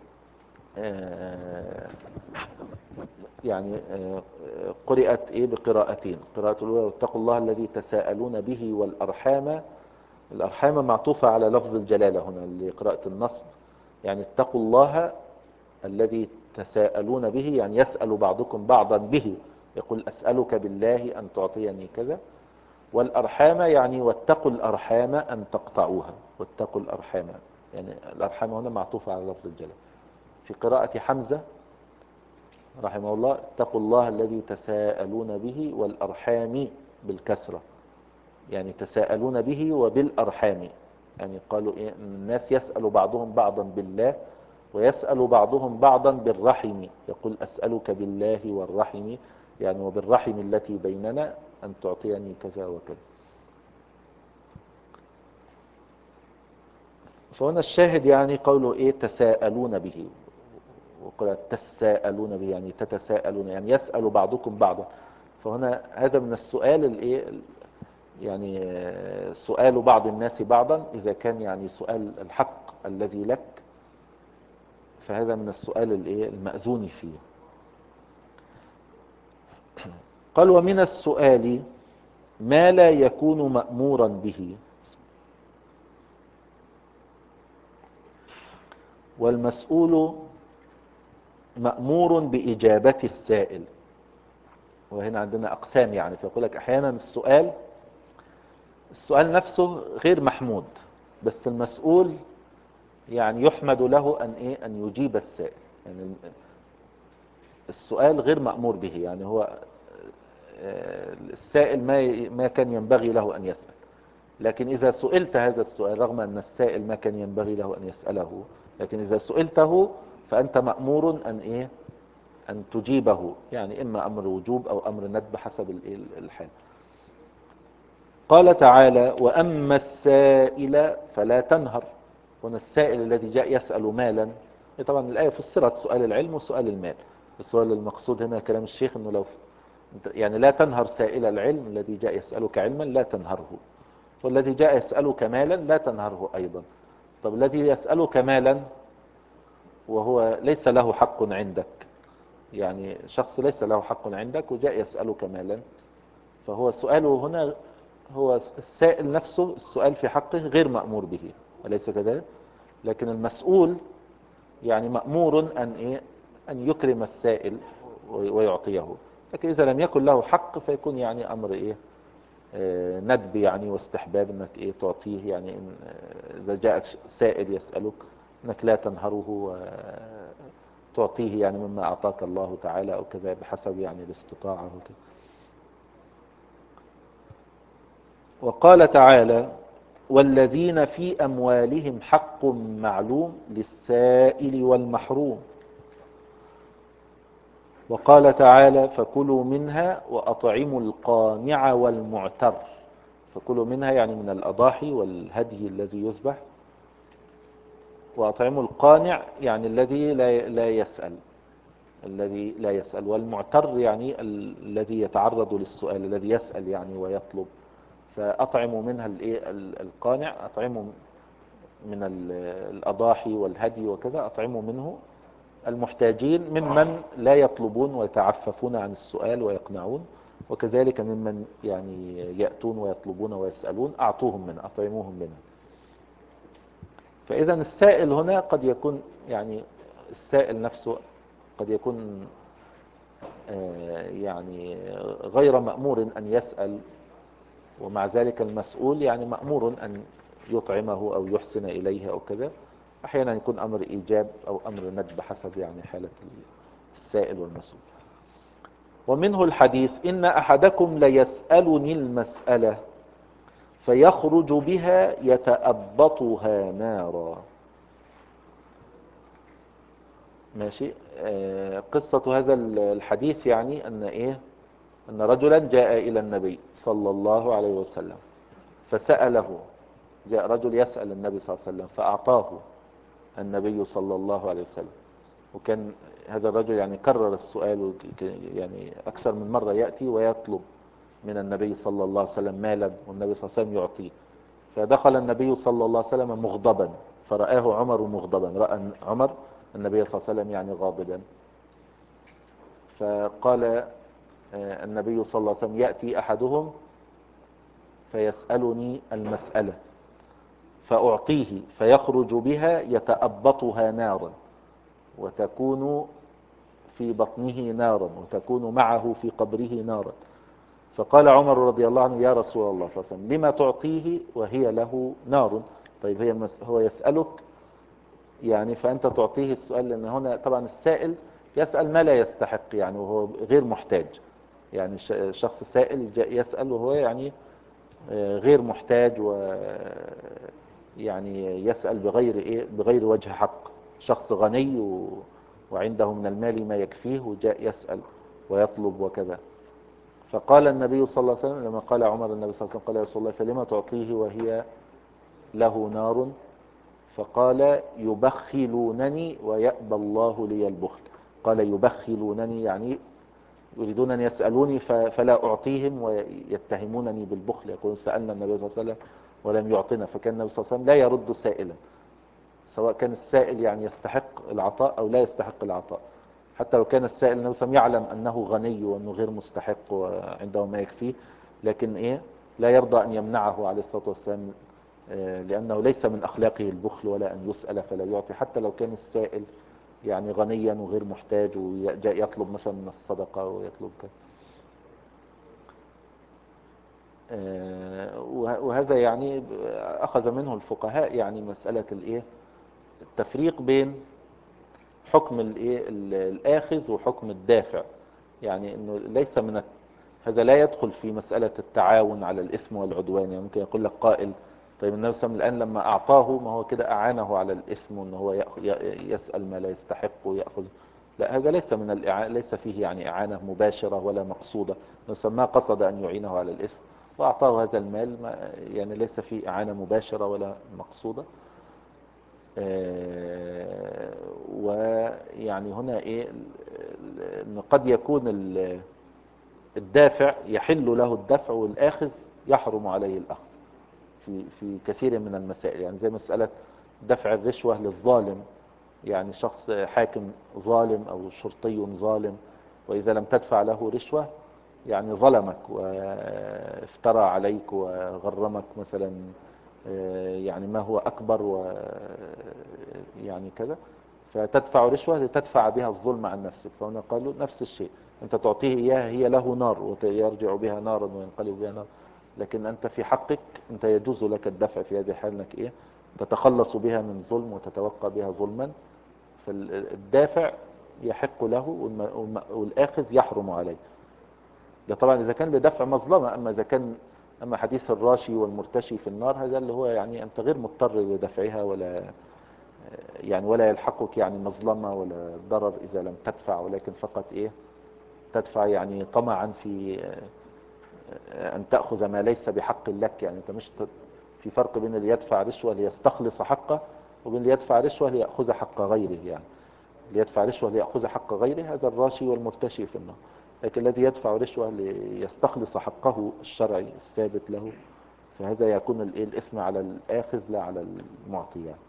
يعني قرأت إيه بقراءتين. قراءة الأولى واتقوا الله الذي تساءلون به والأرحام. الأرحام معطوفة على لفظ الجلالة هنا لقراءة النصب، يعني اتقوا الله الذي تساءلون به يعني يسأل بعضكم بعضا به، يقول أسألك بالله أن تعطيني كذا. والأرحام يعني واتقوا الأرحام أن تقطعوها، واتقوا الأرحام، يعني الأرحام هنا معطوفة على لفظ الجلال. في قراءة حمزة رحمه الله اتقوا الله الذي تساءلون به والأرحام بالكسرة، يعني تساءلون به وبالأرحام. يعني قالوا إيه، الناس يسأل بعضهم بعضا بالله ويسأل بعضهم بعضا بالرحم. يقول أسألك بالله والرحم، يعني وبالرحم التي بيننا أن تعطيني كذا وكذا. فهنا الشاهد يعني قوله إيه تساءلون به، وقال تساءلون به يعني تتساءلون، يعني يسأل بعضكم بعضا. فهنا هذا من السؤال الايه، يعني سؤال بعض الناس بعضا إذا كان يعني سؤال الحق الذي لك، فهذا من السؤال الايه المأذون فيه. قال ومن السؤال ما لا يكون مأمورا به، والمسؤول مأمور بإجابة السائل. وهنا عندنا أقسام، يعني فيقول لك أحيانا السؤال السؤال نفسه غير محمود، بس المسؤول يعني يحمد له أن إيه أن يجيب السائل. يعني السؤال غير مأمور به، يعني هو السائل ما ما كان ينبغي له أن يسأل، لكن إذا سئلت هذا السؤال رغم أن السائل ما كان ينبغي له أن يسأله، لكن إذا سئلته فأنت مأمور أن إيه أن تجيبه، يعني إما أمر وجوب أو أمر ندب حسب الحال. قال تعالى وأما السائل فلا تنهر. هنا السائل الذي جاء يسأل مالا، طبعا الآية فسرت سؤال العلم وسؤال المال، السؤال المقصود هنا كلام الشيخ أنه لو يعني لا تنهر سائل العلم الذي جاء يسألك علما لا تنهره، والذي جاء يسألك مالا لا تنهره أيضا. طب الذي يسألك مالا وهو ليس له حق عندك، يعني شخص ليس له حق عندك وجاء يسألك مالا، فهو سؤاله هنا هو السائل نفسه السؤال في حقه غير مأمور به، أليس كذلك؟ لكن المسؤول يعني مأمور أن إيه أن يكرم السائل ويعطيه، لكن إذا لم يكن له حق فيكون يعني أمر إيه آه ندب يعني واستحباب انك ايه تعطيه، يعني إن اذا جاءك سائل يسألك انك لا تنهره وتعطيه يعني مما اعطاك الله تعالى او كذا بحسب يعني الاستطاعة وكذا. وقال تعالى والذين في أموالهم حق معلوم للسائل والمحروم. وقال تعالى فكلوا منها وأطعموا القانع والمعتر. فكلوا منها يعني من الأضاحي والهدي الذي يذبح، وأطعموا القانع يعني الذي لا لا يسأل الذي لا يسأل والمعتر يعني الذي يتعرض للسؤال الذي يسأل يعني ويطلب. فأطعموا منها القانع، أطعموا من الأضاحي والهدي وكذا، أطعموا منه المحتاجين ممن لا يطلبون ويتعففون عن السؤال ويقنعون، وكذلك ممن يعني يأتون ويطلبون ويسألون أعطوهم منه، أطعموهم منه. فإذا السائل هنا قد يكون يعني السائل نفسه قد يكون يعني غير مأمور أن يسأل، ومع ذلك المسؤول يعني مأمور أن يطعمه أو يحسن إليه أو كذا. أحيانا يكون أمر إيجاب أو أمر ندب حسب يعني حالة السائل والمسؤول. ومنه الحديث إن أحدكم ليسألني المسألة فيخرج بها يتأبطها نارا. ماشي. آه قصة هذا الحديث يعني أن إيه أن رجلا جاء إلى النبي صلى الله عليه وسلم فسأله، جاء رجل يسأل النبي صلى الله عليه وسلم فأعطاه النبي صلى الله عليه وسلم. وكان هذا الرجل يعني كرر السؤال يعني أكثر من مرة، يأتي ويطلب من النبي صلى الله عليه وسلم مالا والنبي صلى الله عليه وسلم يعطيه. فدخل النبي صلى الله عليه وسلم مغضبا فرآه عمر مغضبا، رأى عمر النبي صلى الله عليه وسلم يعني غاضبا، فقال النبي صلى الله عليه وسلم يأتي أحدهم فيسألني المسألة فأعطيه فيخرج بها يتأبطها نارا وتكون في بطنه نارا وتكون معه في قبره نارا. فقال عمر رضي الله عنه يا رسول الله صلى الله عليه وسلم لما تعطيه وهي له نار؟ طيب هي المس... هو يسألك يعني فأنت تعطيه السؤال، لأن هنا طبعا السائل يسأل ما لا يستحق يعني وهو غير محتاج. يعني الشخص السائل يسأل وهو يعني غير محتاج، و يعني يسأل بغير ايه بغير وجه حق. شخص غني و... وعنده من المال ما يكفيه وجاء يسأل ويطلب وكذا. فقال النبي صلى الله عليه وسلم لما قال عمر النبي صلى الله عليه وسلم قال يا رسول الله فلما تعطيه وهي له نار؟ فقال يبخلونني ويأبى الله لي البخل. قال يبخلونني يعني يريدون أن يسألوني فلا أعطيهم ويتهمونني بالبخل. يقول سألنا النبي صلى الله عليه وسلم ولم يعطنا. فكان النبي صلى الله عليه وسلم لا يرد سائلا، سواء كان السائل يعني يستحق العطاء أو لا يستحق العطاء. حتى لو كان السائل النبي صلى الله عليه وسلم يعلم أنه غني وأنه غير مستحق وعنده ما يكفيه، لكن إيه لا يرضى أن يمنعه عليه الصلاة والسلام، لأنه ليس من أخلاقه البخل ولا أن يسأل فلا يعطي، حتى لو كان السائل يعني غنيا وغير محتاج ويطلب مثلا من الصدقة ويطلب كذا. وهذا يعني أخذ منه الفقهاء يعني مسألة الإيه التفريق بين حكم الإيه الآخذ وحكم الدافع. يعني إنه ليس من هذا لا يدخل في مسألة التعاون على الإثم والعدوان. يعني ممكن يقول لك قائل طيب النبي صلى الله عليه وسلم الآن لما أعطاه ما هو كده أعانه على الإثم وأنه هو يسأل ما لا يستحق ويأخذ. لا، هذا ليس من الإعانة، ليس فيه يعني إعانة مباشرة ولا مقصودة. ما قصد أن يعينه على الإثم وأعطاه هذا المال، يعني ليس فيه إعانة مباشرة ولا مقصودة. ويعني هنا إيه إنه قد يكون الدافع يحل له الدفع والآخذ يحرم عليه الأخذ في في كثير من المسائل. يعني زي مسألة دفع الرشوة للظالم، يعني شخص حاكم ظالم أو شرطي ظالم، وإذا لم تدفع له رشوة يعني ظلمك وافترى عليك وغرمك مثلا يعني ما هو أكبر و يعني كذا، فتدفع رشوة لتدفع بها الظلم عن نفسك. فهنا قالوا نفس الشيء، أنت تعطيه إياها هي له نار ويرجع بها نارا وينقلب بها نار، لكن أنت في حقك أنت يجوز لك الدفع في هذه الحال أنك إيه تتخلص بها من ظلم وتتوقع بها ظلما. فالدافع يحق له والآخذ يحرم عليه. ده طبعا إذا كان لدفع مظلمة. أما إذا كان أما حديث الراشي والمرتشي في النار هذا اللي هو يعني أنت غير مضطر لدفعها ولا يعني ولا يلحقك يعني مظلمة ولا ضرر إذا لم تدفع، ولكن فقط إيه تدفع يعني طمعا في أن تأخذ ما ليس بحق لك. يعني أنت مش في فرق بين اللي يدفع رشوة ليستخلص حقه وبين اللي يدفع رشوة ليأخذ حق غيره. يعني اللي يدفع رشوة ليأخذ حق غيره هذا الراشي والمرتشي في النار، لكن الذي يدفع رشوة ليستخلص حقه الشرعي الثابت له فهذا يكون الإثم على الآخذ لا على المعطي. يعني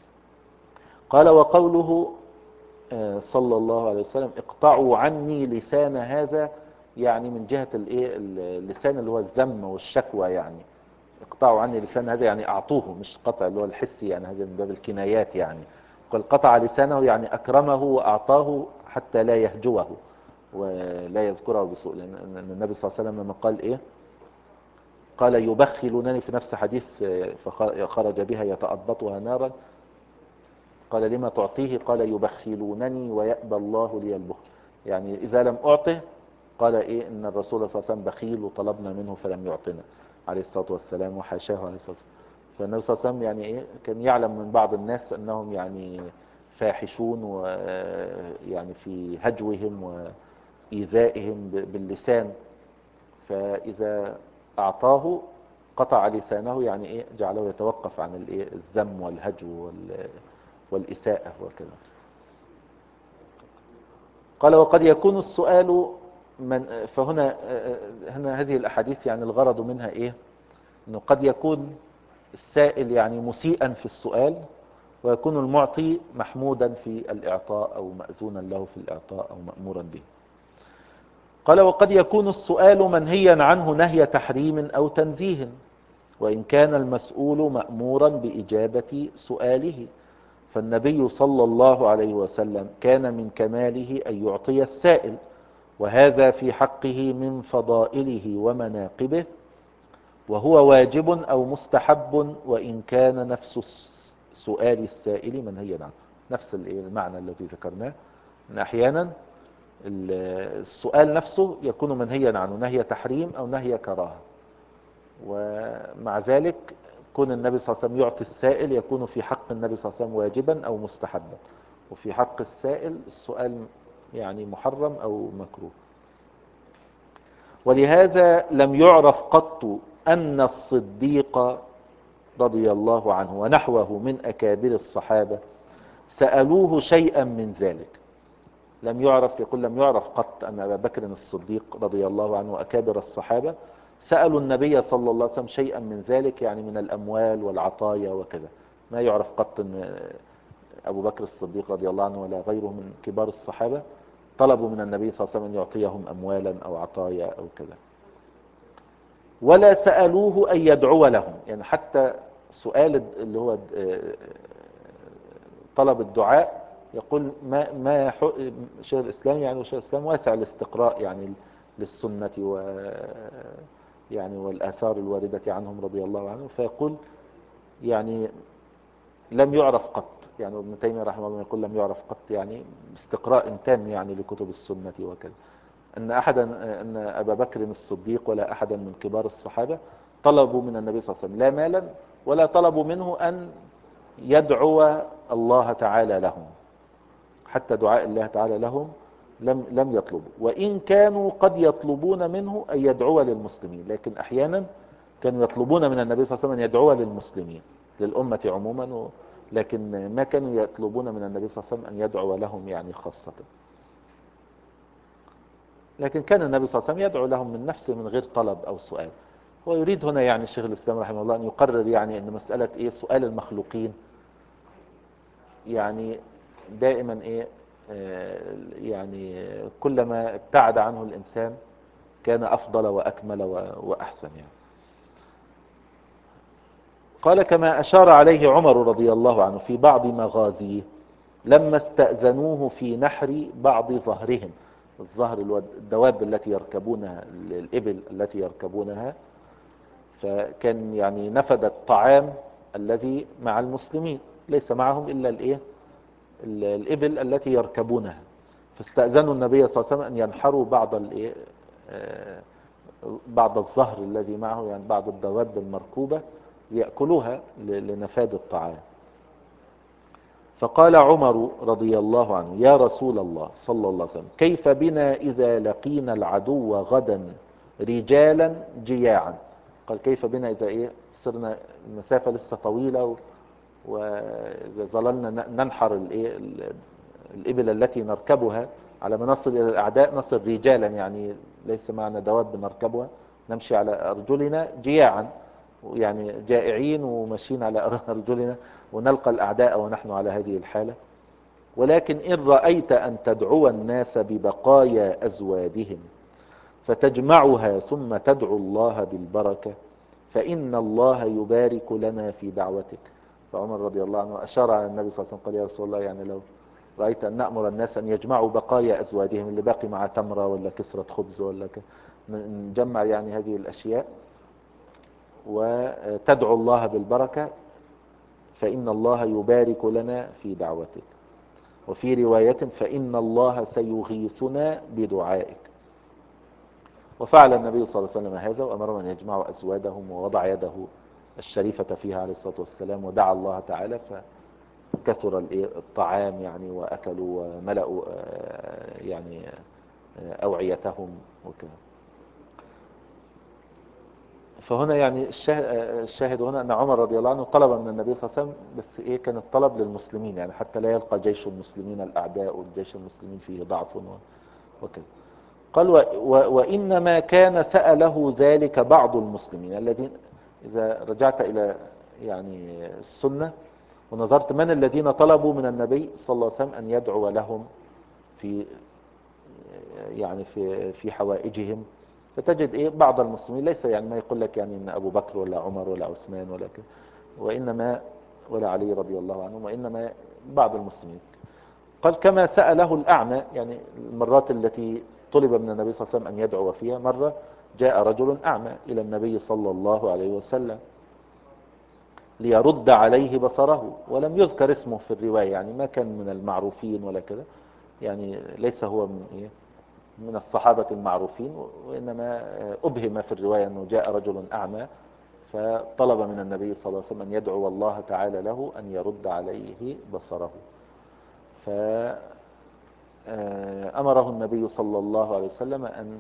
قال وقوله صلى الله عليه وسلم اقطعوا عني لسان هذا، يعني من جهة الايه اللسان اللي هو الذم والشكوى. يعني اقطعوا عني لسان هذا يعني اعطوه، مش قطع اللي هو الحسي، يعني هذا من باب الكنايات. يعني قال قطع لسانه يعني اكرمه واعطاه حتى لا يهجوه ولا يذكره بسوء. لان النبي صلى الله عليه وسلم لما قال ايه قال يبخلونني في نفس حديث فخرج بها يتأبطها نارا، قال لما تعطيه قال يبخلونني ويأبى الله لي البخل. يعني إذا لم أعطه قال إيه إن الرسول صلى الله عليه وسلم بخيل وطلبنا منه فلم يعطنا عليه الصلاة والسلام وحاشاه عليه الصلاة والسلام. فالنبي صلى الله عليه وسلم يعني إيه كان يعلم من بعض الناس أنهم يعني فاحشون ويعني في هجوهم وإيذائهم باللسان، فإذا أعطاه قطع لسانه يعني إيه جعله يتوقف عن الإيه الذم والهجو وال والإساءة وكذا. قال وقد يكون السؤال من فهنا هنا هذه الأحاديث يعني الغرض منها إيه إنه قد يكون السائل يعني مسيئا في السؤال ويكون المعطي محمودا في الإعطاء أو مأذونا له في الإعطاء أو مأمورا به. قال وقد يكون السؤال منهيا عنه نهي تحريم أو تنزيه وإن كان المسؤول مأمورا بإجابة سؤاله. فالنبي صلى الله عليه وسلم كان من كماله أن يعطي السائل، وهذا في حقه من فضائله ومناقبه، وهو واجب أو مستحب وإن كان نفس سؤال السائل منهيا عنه. نفس المعنى الذي ذكرناه، أن أحيانا السؤال نفسه يكون منهيا عنه، نهي تحريم أو نهي كراهة، ومع ذلك كون النبي صلى الله عليه وسلم يعطي السائل يكون في حق النبي صلى الله عليه وسلم واجبا أو مستحبا، وفي حق السائل السؤال يعني محرم أو مكروه. ولهذا لم يعرف قط أن الصديق رضي الله عنه ونحوه من أكابر الصحابة سألوه شيئا من ذلك. لم يعرف، يقول لم يعرف قط أن أبا بكر الصديق رضي الله عنه وأكابر الصحابة سألوا النبي صلى الله عليه وسلم شيئا من ذلك، يعني من الأموال والعطايا وكذا. ما يعرف قط أن أبو بكر الصديق رضي الله عنه ولا غيره من كبار الصحابة طلبوا من النبي صلى الله عليه وسلم أن يعطيهم أموالا أو عطايا أو كذا، ولا سألوه أن يدعو لهم. يعني حتى سؤال اللي هو طلب الدعاء، يقول ما ما شيخ الإسلام يعني وشيخ الإسلام واسع الاستقراء يعني للسنة و يعني والآثار الواردة عنهم رضي الله عنهم، فيقول يعني لم يعرف قط، يعني ابن تيمية رحمه الله يقول لم يعرف قط، يعني استقراء تام يعني لكتب السنة وكذا، أن أحدا أن أبا بكر الصديق ولا أحدا من كبار الصحابة طلبوا من النبي صلى الله عليه وسلم لا مالا ولا طلبوا منه أن يدعو الله تعالى لهم، حتى دعاء الله تعالى لهم لم لم يطلبوا، وإن كانوا قد يطلبون منه أن يدعو للمسلمين، لكن أحيانا كانوا يطلبون من النبي صلى الله عليه وسلم أن يدعو للمسلمين للأمة عموما، لكن ما كانوا يطلبون من النبي صلى الله عليه وسلم أن يدعو لهم يعني خاصة. لكن كان النبي صلى الله عليه وسلم يدعو لهم من نفسه من غير طلب أو سؤال. هو يريد هنا يعني الشيخ الإسلام رحمه الله أن يقرر يعني أن مسألة إيه سؤال المخلوقين يعني دائما إيه آه يعني كلما ابتعد عنه الإنسان كان أفضل وأكمل وأحسن يعني. قال كما أشار عليه عمر رضي الله عنه في بعض مغازيه لما استأذنوه في نحر بعض ظهرهم، الظهر الدواب التي يركبونها، الإبل التي يركبونها، فكان يعني نفد الطعام الذي مع المسلمين ليس معهم إلا الإيه الإبل التي يركبونها، فاستأذنوا النبي صلى الله عليه وسلم أن ينحروا بعض الإيه بعض الظهر الذي معه، يعني بعض الدواب المركوبة ليأكلوها لنفاد الطعام. فقال عمر رضي الله عنه يا رسول الله صلى الله عليه وسلم كيف بنا إذا لقينا العدو غدا رجالا جياعا؟ قال كيف بنا إذا إيه صرنا المسافة لسه طويلة وإذا ظللنا ننحر الإيه الإبل التي نركبها على ما نصل إلى الأعداء نصل رجالا، يعني ليس معنا دواب نركبها، نمشي على أرجلنا جياعا، يعني جائعين وماشيين على أرجلنا ونلقى الأعداء ونحن على هذه الحالة. ولكن إن رأيت أن تدعو الناس ببقايا أزوادهم فتجمعها ثم تدعو الله بالبركة فإن الله يبارك لنا في دعوتك. فعمر رضي الله عنه أشار على النبي صلى الله عليه وسلم قال يا رسول الله يعني لو رأيت أن نأمر الناس أن يجمعوا بقايا أزوادهم اللي باقي مع تمرة ولا كسرة خبز ولا ك... نجمع يعني هذه الأشياء وتدعو الله بالبركة فإن الله يبارك لنا في دعوتك. وفي رواية فإن الله سيغيثنا بدعائك. وفعل النبي صلى الله عليه وسلم هذا وأمرهم أن يجمعوا أزوادهم ووضع يده الشريفة فيها عليه الصلاة والسلام ودعا الله تعالى فكثر الطعام يعني وأكلوا وملأوا يعني أوعيتهم وكذا. فهنا يعني الشاهد هنا أن عمر رضي الله عنه طلب من النبي صلى الله عليه وسلم، بس إيه كان الطلب للمسلمين يعني حتى لا يلقى جيش المسلمين الأعداء والجيش المسلمين فيه ضعف وكذا. قال و و وإنما كان سأله ذلك بعض المسلمين الذين، إذا رجعت إلى يعني السنة ونظرت من الذين طلبوا من النبي صلى الله عليه وسلم أن يدعو لهم في يعني في في حوائجهم، فتجد ايه بعض المسلمين ليس يعني ما يقول لك يعني ان ابو بكر ولا عمر ولا عثمان ولا كده، وانما ولا علي رضي الله عنهم، وانما بعض المسلمين. قال كما سأله الأعمى، يعني المرات التي طلب من النبي صلى الله عليه وسلم أن يدعو فيها، مرة جاء رجل أعمى إلى النبي صلى الله عليه وسلم ليرد عليه بصره، ولم يذكر اسمه في الرواية، يعني ما كان من المعروفين ولا كذا، يعني ليس هو من إيه من الصحابة المعروفين، وإنما أبهم في الرواية أنه جاء رجل أعمى فطلب من النبي صلى الله عليه وسلم أن يدعو الله تعالى له أن يرد عليه بصره. فأمره النبي صلى الله عليه وسلم أن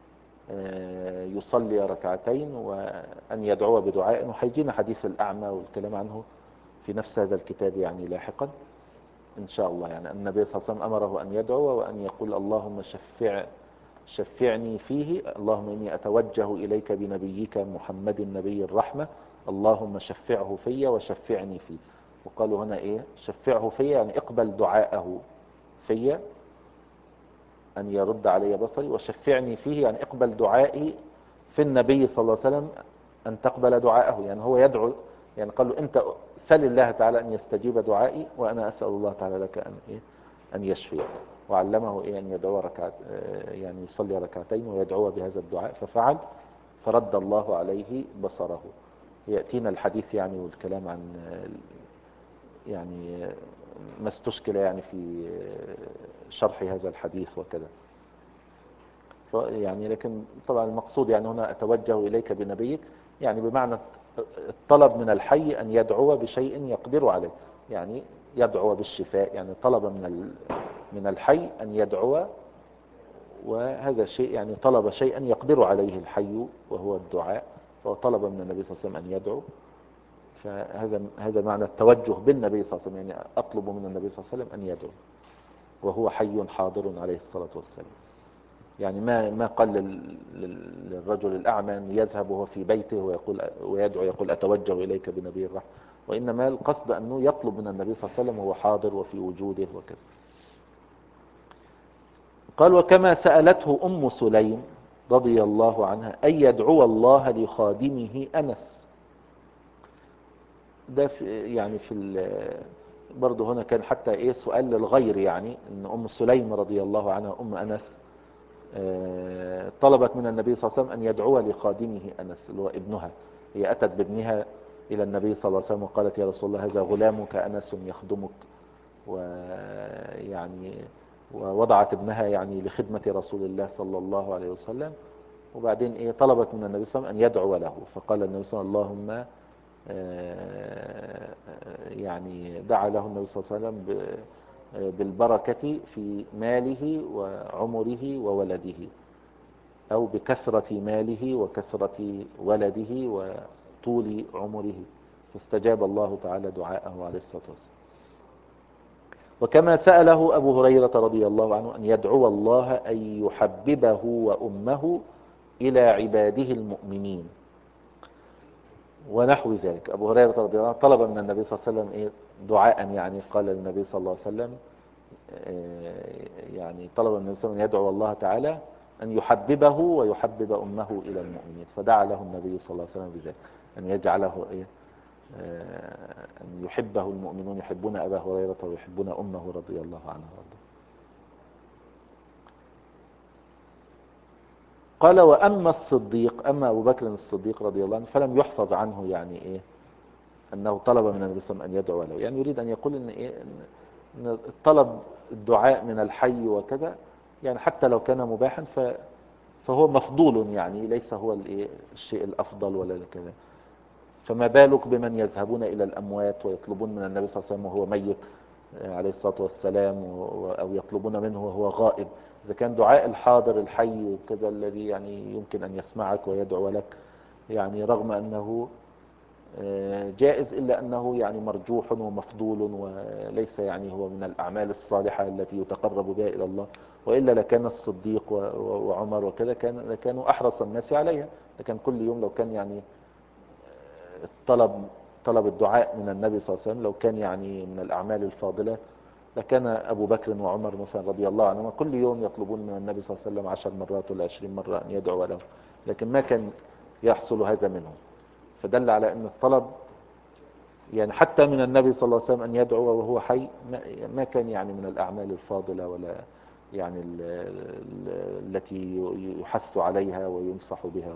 يصلي ركعتين وأن يدعو بدعاء، وحيجينا حديث الأعمى والكلام عنه في نفس هذا الكتاب يعني لاحقا إن شاء الله. يعني النبي صلى الله عليه وسلم أمره أن يدعو وأن يقول اللهم شفع شفعني فيه، اللهم إني أتوجه إليك بنبيك محمد النبي الرحمة، اللهم شفعه في وشفعني فيه. وقالوا هنا إيه شفعه في، يعني اقبل دعاءه في أن يرد علي بصري، وشفعني فيه يعني اقبل دعائي في النبي صلى الله عليه وسلم أن تقبل دعاءه. يعني هو يدعو، يعني قال له أنت سل الله تعالى أن يستجيب دعائي، وأنا أسأل الله تعالى لك أن إيه أن يشفيك. وعلمه إيه أن يدعو ركعت يعني يصلي ركعتين ويدعو بهذا الدعاء، ففعل فرد الله عليه بصره. يأتينا الحديث يعني والكلام عن يعني ما استشكل يعني في شرح هذا الحديث وكذا يعني. لكن طبعا المقصود يعني هنا أتوجه إليك بنبيك، يعني بمعنى الطلب من الحي أن يدعو بشيء يقدر عليه، يعني يدعو بالشفاء، يعني طلب من من الحي أن يدعو، وهذا شيء يعني طلب شيئا يقدر عليه الحي وهو الدعاء، فطلب من النبي صلى الله عليه وسلم أن يدعو. فهذا هذا معنى التوجه بالنبي صلى الله عليه وسلم، يعني أطلب من النبي صلى الله عليه وسلم أن يدعو وهو حي حاضر عليه الصلاة والسلام. يعني ما ما قال للرجل الأعمى أن يذهب وهو في بيته ويقول ويدعو يقول أتوجه إليك بنبي الرحمة، وإنما القصد أنه يطلب من النبي صلى الله عليه وسلم وهو حاضر وفي وجوده وكذا. قال وكما سألته أم سليم رضي الله عنها أن يدعو الله لخادمه أنس. ده في يعني في برضه هنا كان حتى ايه سؤال للغير، يعني ان ام سليم رضي الله عنها ام انس طلبت من النبي صلى الله عليه وسلم ان يدعو لخادمه انس اللي هو ابنها. هي اتت بابنها الى النبي صلى الله عليه وسلم وقالت يا رسول الله هذا غلامك انس يخدمك، ويعني ووضعت ابنها يعني لخدمة رسول الله صلى الله عليه وسلم. وبعدين ايه طلبت من النبي صلى الله عليه وسلم ان يدعو له، فقال النبي صلى الله عليه وسلم اللهم يعني دعا له النبي صلى الله عليه وسلم بالبركة في ماله وعمره وولده، أو بكثرة ماله وكثرة ولده وطول عمره، فاستجاب الله تعالى دعاءه عليه الصلاة والسلام. وكما سأله أبو هريرة رضي الله عنه أن يدعو الله أن يحببه وأمه إلى عباده المؤمنين ونحو ذلك. أبو هريرة رضي الله عنه طلب من النبي صلى الله عليه وسلم إيه دعاء، يعني قال للنبي صلى الله عليه وسلم يعني طلب من النبي صلى الله عليه وسلم يدعو الله تعالى أن يحببه ويحبب أمه إلى المؤمنين، فدعا له النبي صلى الله عليه وسلم بذلك أن يجعله إيه أن يحبه المؤمنون، يحبون أبا هريرة ويحبون أمه رضي الله عنه. قال وأما الصديق، أما أبو بكر الصديق رضي الله عنه فلم يحفظ عنه يعني إيه أنه طلب من النبي صلى الله عليه وسلم أن يدعو له، يعني يريد أن يقول إن إيه إن طلب الدعاء من الحي وكذا يعني حتى لو كان مباحا فهو مفضول، يعني ليس هو الشيء الأفضل ولا كذا. فما بالك بمن يذهبون إلى الأموات ويطلبون من النبي صلى الله عليه وسلم وهو ميت عليه الصلاة والسلام، أو يطلبون منه وهو غائب. إذا كان دعاء الحاضر الحي كذا الذي يعني يمكن أن يسمعك ويدعو لك، يعني رغم أنه جائز إلا أنه يعني مرجوح ومفضول وليس يعني هو من الأعمال الصالحة التي يتقرب بها إلى الله، وإلا لكان الصديق وعمر وكذا كان كانوا أحرص الناس عليها. لكن كل يوم لو كان يعني طلب طلب الدعاء من النبي صلى الله عليه وسلم لو كان يعني من الأعمال الفاضلة لكان أبو بكر وعمر مثلا رضي الله عنهما كل يوم يطلبون من النبي صلى الله عليه وسلم عشر مرات ولا عشرين مرة أن يدعو له، لكن ما كان يحصل هذا منهم. فدل على أن الطلب يعني حتى من النبي صلى الله عليه وسلم أن يدعو وهو حي ما كان يعني من الأعمال الفاضلة ولا يعني ال ال التي يحث عليها وينصح بها.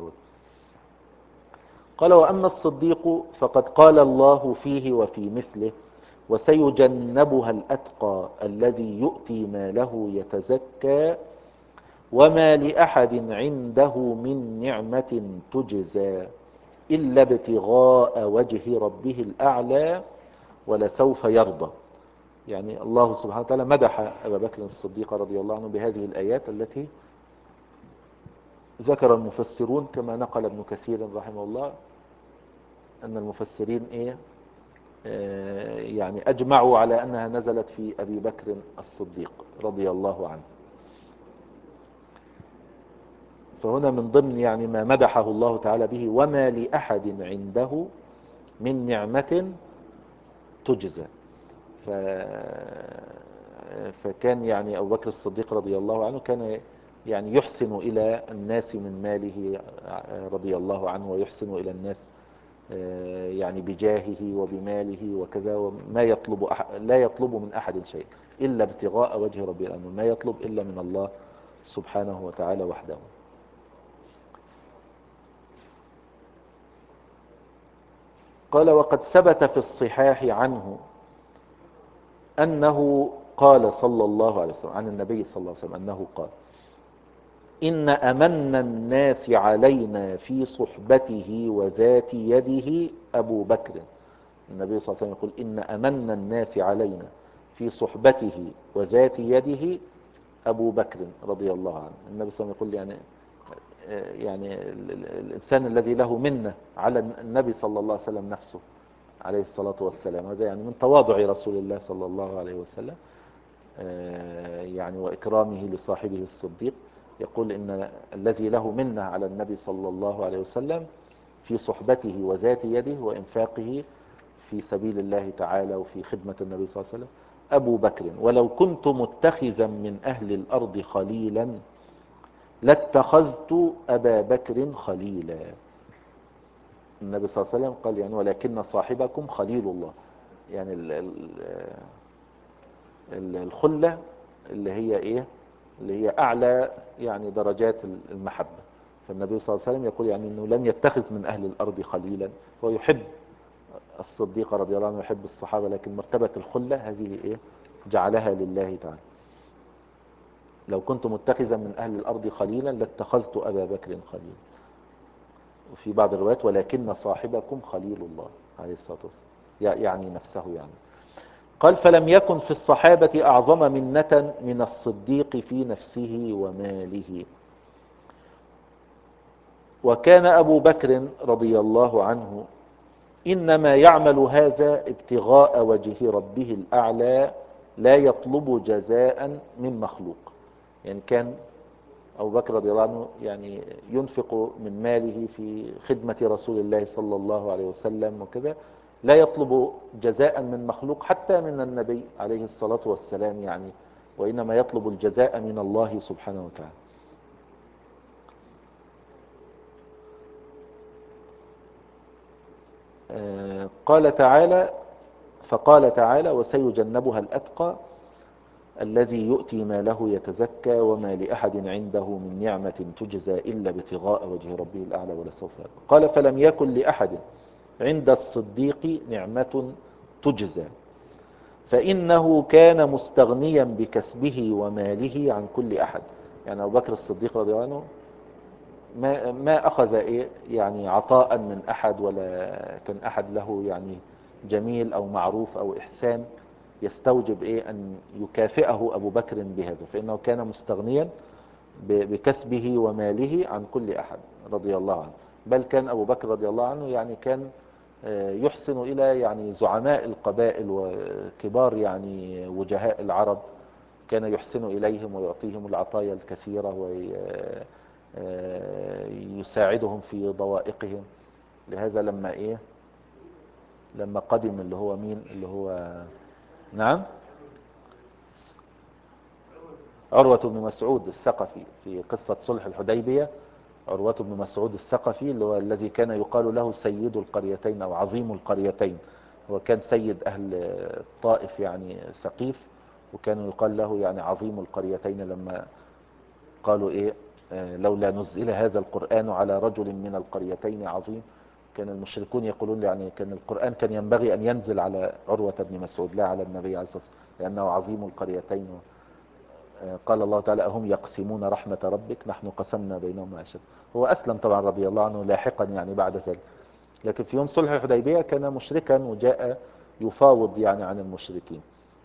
قال وأما الصديق فقد قال الله فيه وفي مثله وسيجنبها الأتقى الذي يؤتي ماله يتزكى وما لأحد عنده من نعمة تجزى إلا ابتغاء وجه ربه الأعلى ولسوف يرضى. يعني الله سبحانه وتعالى مدح أبا بكر الصديق رضي الله عنه بهذه الآيات التي ذكر المفسرون كما نقل ابن كثير رحمه الله أن المفسرين إيه آه يعني أجمعوا على أنها نزلت في أبي بكر الصديق رضي الله عنه. فهنا من ضمن يعني ما مدحه الله تعالى به وما لأحد عنده من نعمة تجزى. ف... فكان يعني أبو بكر الصديق رضي الله عنه كان يعني يحسن إلى الناس من ماله رضي الله عنه ويحسن إلى الناس يعني بجاهه وبماله وكذا وما يطلب أحد لا يطلب من أحد شيء إلا ابتغاء وجه ربه لأنه ما يطلب إلا من الله سبحانه وتعالى وحده. قال وقد ثبت في الصحاح عنه أنه قال صلى الله عليه وسلم عن النبي صلى الله عليه وسلم أنه قال إن أمن الناس علينا في صحبته وذات يده أبو بكر. النبي صلى الله عليه وسلم يقول إن أمن الناس علينا في صحبته وذات يده أبو بكر رضي الله عنه. النبي صلى الله عليه وسلم يقول يعني يعني الإنسان الذي له منة على النبي صلى الله عليه وسلم نفسه عليه الصلاة والسلام. هذا يعني من تواضع رسول الله صلى الله عليه وسلم يعني وإكرامه لصاحبه الصديق. يقول إن الذي له منة على النبي صلى الله عليه وسلم في صحبته وذات يده وإنفاقه في سبيل الله تعالى وفي خدمة النبي صلى الله عليه وسلم أبو بكر ولو كنت متخذا من أهل الأرض خليلا لاتخذت أبا بكر خليلا. النبي صلى الله عليه وسلم قال يعني ولكن صاحبكم خليل الله. يعني ال ال الخلة اللي هي ايه اللي هي اعلى يعني درجات المحبة. فالنبي صلى الله عليه وسلم يقول يعني انه لن يتخذ من اهل الارض خليلا. هو يحب الصديق رضي الله عنه يحب الصحابة لكن مرتبة الخلة هذه ايه جعلها لله تعالى. لو كنت متخذا من اهل الارض خليلا لاتخذت ابا بكر خليلا. وفي بعض الروايات ولكن صاحبكم خليل الله عليه الصلاة والسلام يعني نفسه. يعني قال فلم يكن في الصحابة أعظم منة من الصديق في نفسه وماله. وكان أبو بكر رضي الله عنه إنما يعمل هذا ابتغاء وجه ربه الأعلى لا يطلب جزاء من مخلوق. يعني كان أبو بكر رضي الله عنه يعني ينفق من ماله في خدمة رسول الله صلى الله عليه وسلم وكذا لا يطلب جزاء من مخلوق حتى من النبي عليه الصلاة والسلام يعني وإنما يطلب الجزاء من الله سبحانه وتعالى. آه قال تعالى فقال تعالى وسيجنبها الأتقى الذي يؤتي ماله يتزكى وما لأحد عنده من نعمة تجزى إلا ابتغاء وجه ربه الأعلى ولسوف يرضى. قال فلم يكن لأحد عند الصديق نعمة تجزى فإنه كان مستغنيا بكسبه وماله عن كل أحد. يعني أبو بكر الصديق رضي الله عنه ما, ما أخذ إيه يعني عطاء من أحد ولا كان أحد له يعني جميل أو معروف أو إحسان يستوجب إيه أن يكافئه أبو بكر بهذا. فإنه كان مستغنيا بكسبه وماله عن كل أحد رضي الله عنه. بل كان أبو بكر رضي الله عنه يعني كان يحسن إلى يعني زعماء القبائل وكبار يعني وجهاء العرب كان يحسن إليهم ويعطيهم العطايا الكثيرة ويساعدهم في ضوائقهم. لهذا لما إيه لما قدم اللي هو مين اللي هو نعم عروة بن مسعود الثقفي في قصة صلح الحديبية. عروة بن مسعود الثقفي اللي هو الذي كان يقال له سيد القريتين أو عظيم القريتين هو كان سيد أهل الطائف يعني سقيف، وكان يقال له يعني عظيم القريتين، لما قالوا إيه آه، لولا نزل هذا القرآن على رجل من القريتين عظيم. كان المشركون يقولون يعني كان القرآن كان ينبغي أن ينزل على عروة بن مسعود لا على النبي عليه الصلاة والسلام، لأنه عظيم القريتين. آه، قال الله تعالى أهم يقسمون رحمة ربك نحن قسمنا بينهم معيشة. هو أسلم طبعا رضي الله عنه لاحقا يعني بعد ذلك، لكن في يوم صلح الحديبية كان مشركا وجاء يفاوض يعني عن المشركين،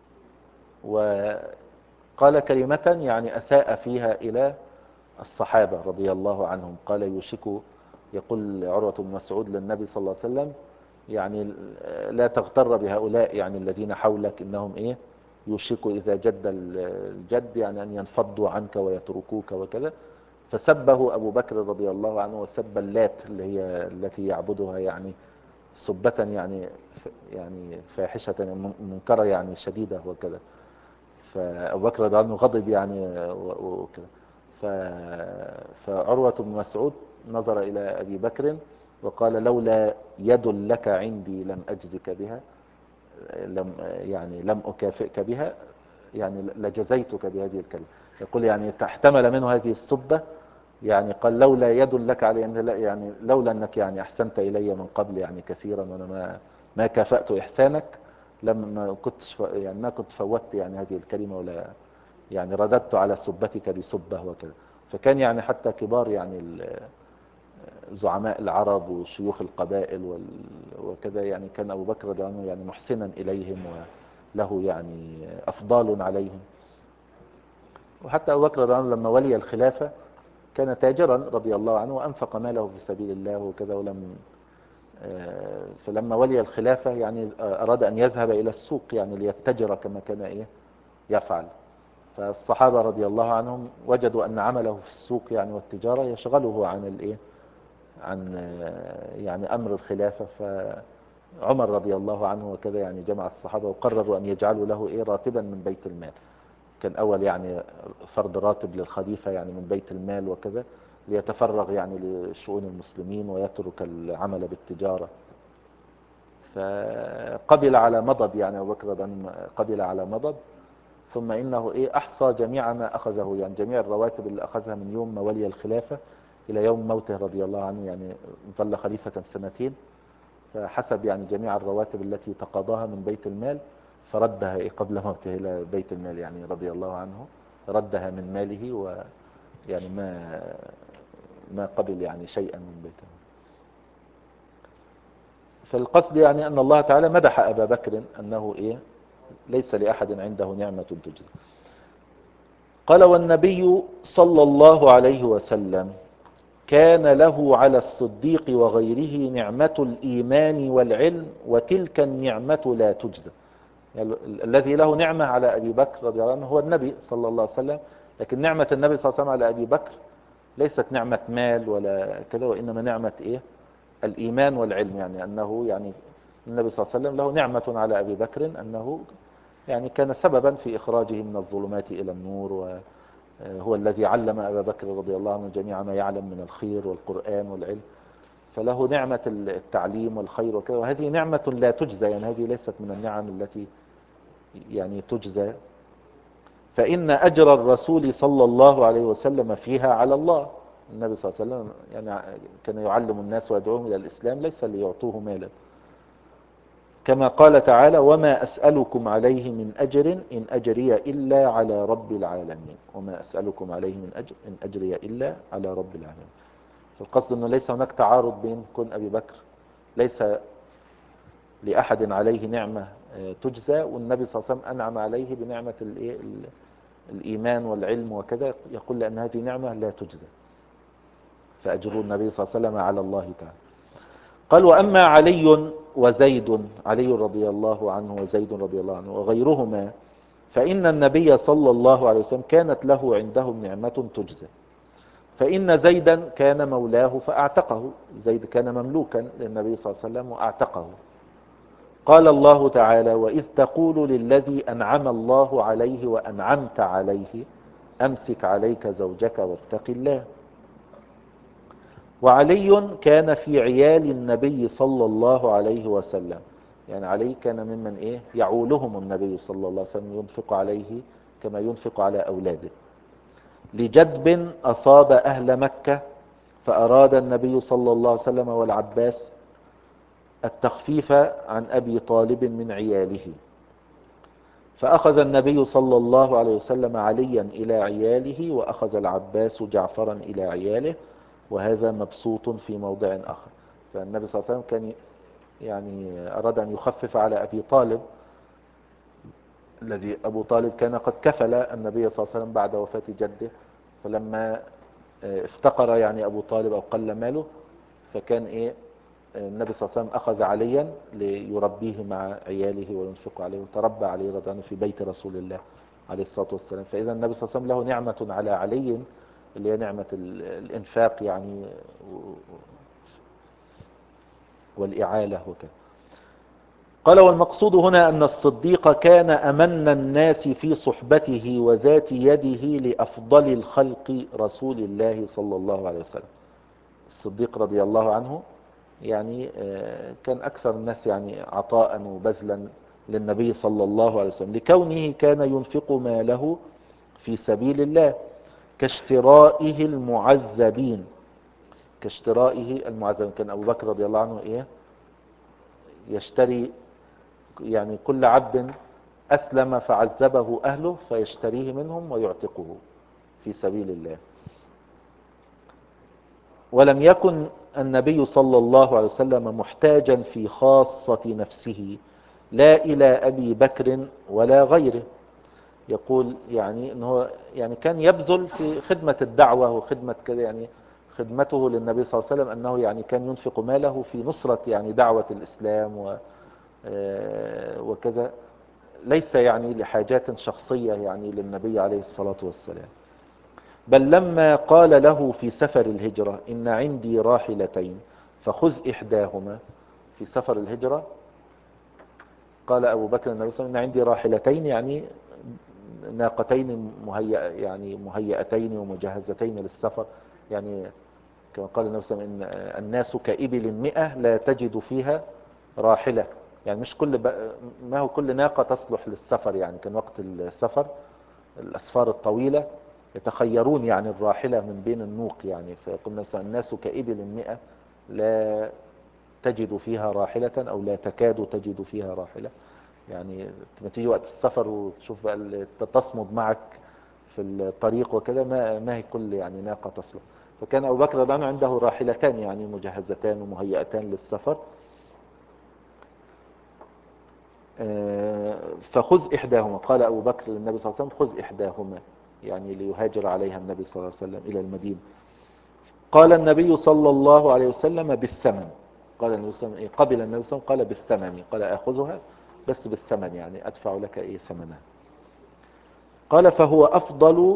وقال كلمة يعني أساء فيها إلى الصحابة رضي الله عنهم. قال يوشك، يقول عروة بن مسعود للنبي صلى الله عليه وسلم يعني لا تغتر بهؤلاء يعني الذين حولك، إنهم إيه يوشك إذا جد الجد يعني أن ينفضوا عنك ويتركوك وكذا. فسبه أبو بكر رضي الله عنه وسب اللات اللي هي التي يعبدها يعني سبة يعني يعني فاحشة منكرة يعني شديدة وكذا. فأبو بكر رضي الله عنه غضب يعني وكذا. فعروة بن مسعود نظر إلى أبي بكر وقال لولا يد لك عندي لم أجزك بها، لم يعني لم أكافئك بها، يعني لجزيتك بهذه الكلمة. يقول يعني تحتمل منه هذه السبة، يعني قال لولا يد لك علي أن لا يعني لولا أنك يعني أحسنت إلي من قبل يعني كثيرا، وأنا ما ما كافأت إحسانك، لما كنت يعني ما كنت فوتت يعني هذه الكلمة، ولا يعني رددت على سبتك بسبة وكذا. فكان يعني حتى كبار يعني زعماء العرب وشيوخ القبائل وكذا يعني كان أبو بكر رضي الله عنه يعني محسنا إليهم وله يعني أفضال عليهم. وحتى أبو بكر رضي الله عنه لما ولي الخلافة كان تاجرا رضي الله عنه وأنفق ماله في سبيل الله وكذا، ولم فلما ولي الخلافة يعني أراد أن يذهب إلى السوق يعني ليتجر كما كان إيه يفعل. فالصحابة رضي الله عنهم وجدوا أن عمله في السوق يعني والتجارة يشغله عن الإيه عن يعني أمر الخلافة. فعمر رضي الله عنه وكذا يعني جمع الصحابة وقرروا أن يجعلوا له إيه راتبا من بيت المال. كان أول يعني فرض راتب للخليفة يعني من بيت المال وكذا، ليتفرغ يعني لشؤون المسلمين ويترك العمل بالتجارة. فقبل على مضض يعني أبو بكر قبل على مضض، ثم إنه إيه أحصى جميع ما أخذه يعني جميع الرواتب اللي أخذها من يوم ما ولي الخلافة إلى يوم موته رضي الله عنه، يعني ظل خليفة سنتين. فحسب يعني جميع الرواتب التي تقاضاها من بيت المال فردها إيه قبل موته إلى بيت المال يعني رضي الله عنه، ردها من ماله، ويعني ما ما قبل يعني شيئا من بيت المال. فالقصد يعني أن الله تعالى مدح أبا بكر أنه إيه ليس لأحد عنده نعمة تجزى. قال والنبي صلى الله عليه وسلم كان له على الصديق وغيره نعمة الإيمان والعلم، وتلك النعمة لا تجزى. يعني الذي له نعمة على أبي بكر رضي الله عنه هو النبي صلى الله عليه وسلم، لكن نعمة النبي صلى الله عليه وسلم على أبي بكر ليست نعمة مال ولا كذا، وإنما نعمة إيه الإيمان والعلم. يعني أنه يعني النبي صلى الله عليه وسلم له نعمة على أبي بكر أنه يعني كان سببا في إخراجه من الظلمات إلى النور، وهو الذي علم أبا بكر رضي الله عنه جميع ما يعلم من الخير والقرآن والعلم. فله نعمة التعليم والخير وكذا، وهذه نعمة لا تجزى، يعني هذه ليست من النعم التي يعني تجزى. فإن أجر الرسول صلى الله عليه وسلم فيها على الله. النبي صلى الله عليه وسلم يعني كان يعلم الناس ويدعوهم إلى الإسلام ليس ليعطوه مالا، كما قال تعالى وما أسألكم عليه من أجر إن أجري إلا على رب العالمين. وما أسألكم عليه من أجر إن أجري إلا على رب العالمين. فالقصد أنه ليس هناك تعارض بين كون أبي بكر ليس لأحد عليه نعمة تجزى، والنبي صلى الله عليه وسلم أنعم عليه بنعمة الإيمان والعلم وكذا، يقول لأن هذه نعمة لا تجزى، فأجر النبي صلى الله عليه وسلم على الله تعالى. قال وأما علي وزيد، علي رضي الله عنه وزيد رضي الله عنه وغيرهما، فإن النبي صلى الله عليه وسلم كانت له عندهم نعمة تجزى. فإن زيدا كان مولاه فأعتقه، زيد كان مملوكا للنبي صلى الله عليه وسلم وأعتقه. قال الله تعالى وإذ تقول للذي أنعم الله عليه وأنعمت عليه أمسك عليك زوجك واتق الله. وعلي كان في عيال النبي صلى الله عليه وسلم، يعني علي كان ممن إيه يعولهم النبي صلى الله عليه وسلم، ينفق عليه كما ينفق على أولاده. لجدب أصاب أهل مكة، فأراد النبي صلى الله عليه وسلم والعباس التخفيف عن أبي طالب من عياله، فأخذ النبي صلى الله عليه وسلم عليا إلى عياله، وأخذ العباس جعفرا إلى عياله، وهذا مبسوط في موضع آخر. فالنبي صلى الله عليه وسلم كان يعني أراد أن يخفف على أبي طالب، الذي أبو طالب كان قد كفل النبي صلى الله عليه وسلم بعد وفاة جده، فلما افتقر يعني أبو طالب أو قل ماله، فكان إيه النبي صلى الله عليه وسلم أخذ عليا ليربيه مع عياله وينفق عليه، وتربى عليه رضي الله عنه في بيت رسول الله عليه الصلاة والسلام. فإذا النبي صلى الله عليه وسلم له نعمة على علي، اللي هي نعمة الإنفاق يعني والإعالة وكذا. قال: والمقصود هنا أن الصديق كان أمن الناس في صحبته وذات يده لأفضل الخلق رسول الله صلى الله عليه وسلم. الصديق رضي الله عنه يعني كان أكثر الناس يعني عطاء وبذلا للنبي صلى الله عليه وسلم، لكونه كان ينفق ماله في سبيل الله، كاشترائه المعذبين كاشترائه المعذبين كان أبو بكر رضي الله عنه إيه يشتري يعني كل عبد أسلم فعذبه أهله فيشتريه منهم ويعتقه في سبيل الله. ولم يكن النبي صلى الله عليه وسلم محتاجا في خاصة نفسه لا إلى أبي بكر ولا غيره. يقول يعني أنه يعني كان يبذل في خدمة الدعوة وخدمة كذا، يعني خدمته للنبي صلى الله عليه وسلم أنه يعني كان ينفق ماله في نصرة يعني دعوة الإسلام و وكذا، ليس يعني لحاجات شخصية يعني للنبي عليه الصلاة والسلام. بل لما قال له في سفر الهجرة: إن عندي راحلتين فخذ إحداهما. في سفر الهجرة قال أبو بكر النبي صلى الله عليه وسلم: إن عندي راحلتين، يعني ناقتين مهيئ يعني مهيئتين ومجهزتين للسفر. يعني كما قال النبي صلى الله عليه وسلم: إن الناس كإبل مئة لا تجد فيها راحلة. يعني مش كل ما هو كل ناقة تصلح للسفر، يعني كان وقت السفر الأسفار الطويلة يتخيرون يعني الراحلة من بين النوق، يعني فقلنا الناس كإبل مئة لا تجد فيها راحلة أو لا تكاد تجد فيها راحلة. يعني لما تيجي وقت السفر وتشوف بقى تصمد معك في الطريق وكذا، ما ما هي كل يعني ناقة تصلح. فكان أبو بكر رضي الله عنه عنده راحلتان يعني مجهزتان ومهيئتان للسفر. فخذ إحداهما. قال أبو بكر للنبي صلى الله عليه وسلم: خذ إحداهما، يعني ليهاجر عليها النبي صلى الله عليه وسلم إلى المدينة. قال النبي صلى الله عليه وسلم: بالثمن. قال النبي صلى الله عليه وسلم: قبل النبي صلى الله عليه وسلم قال بالثمن، قال أخذها بس بالثمن، يعني أدفع لك إيه ثمنها. قال: فهو أفضل،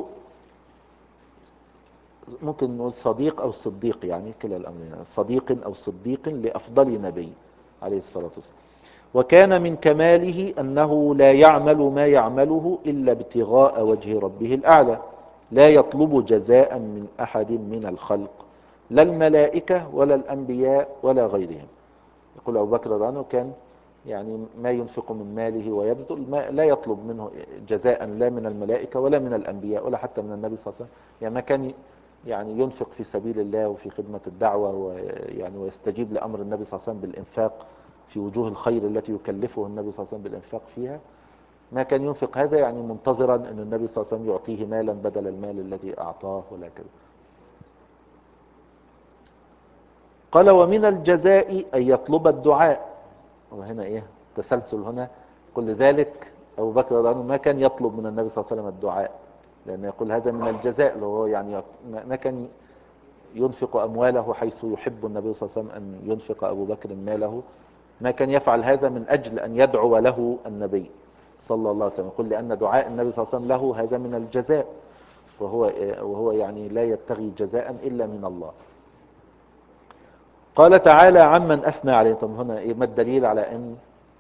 ممكن نقول صديق أو صديق، يعني كلا الأمرين، صديق أو صديق لأفضل نبي عليه الصلاة والسلام. وكان من كماله أنه لا يعمل ما يعمله إلا ابتغاء وجه ربه الأعلى، لا يطلب جزاء من أحد من الخلق، لا الملائكة ولا الأنبياء ولا غيرهم. يقول أبو بكر رضي الله عنه كان يعني ما ينفق من ماله ويبذل ما لا يطلب منه جزاء لا من الملائكة ولا من الأنبياء ولا حتى من النبي صلى الله عليه وسلم. يعني ما كان يعني ينفق في سبيل الله وفي خدمة الدعوة، ويعني ويستجيب لأمر النبي صلى الله عليه وسلم بالإنفاق في وجوه الخير التي يكلفه النبي صلى الله عليه وسلم بالإنفاق فيها. ما كان ينفق هذا يعني منتظرا أن النبي صلى الله عليه وسلم يعطيه مالا بدل المال الذي أعطاه ولا كذا. قال: ومن الجزاء أن يطلب الدعاء. وهنا إيه تسلسل هنا. كل ذلك أبو بكر رضي الله عنه ما كان يطلب من النبي صلى الله عليه وسلم الدعاء، لأن يقول هذا من الجزاء، اللي هو يعني ما كان ينفق أمواله حيث يحب النبي صلى الله عليه وسلم أن ينفق أبو بكر ماله. ما كان يفعل هذا من أجل أن يدعو له النبي صلى الله عليه وسلم، يقول لأن دعاء النبي صلى الله عليه وسلم له هذا من الجزاء، وهو وهو يعني لا يبتغي جزاء إلا من الله. قال تعالى: عمن أثنى عليه. طب هنا إيه ما الدليل على أن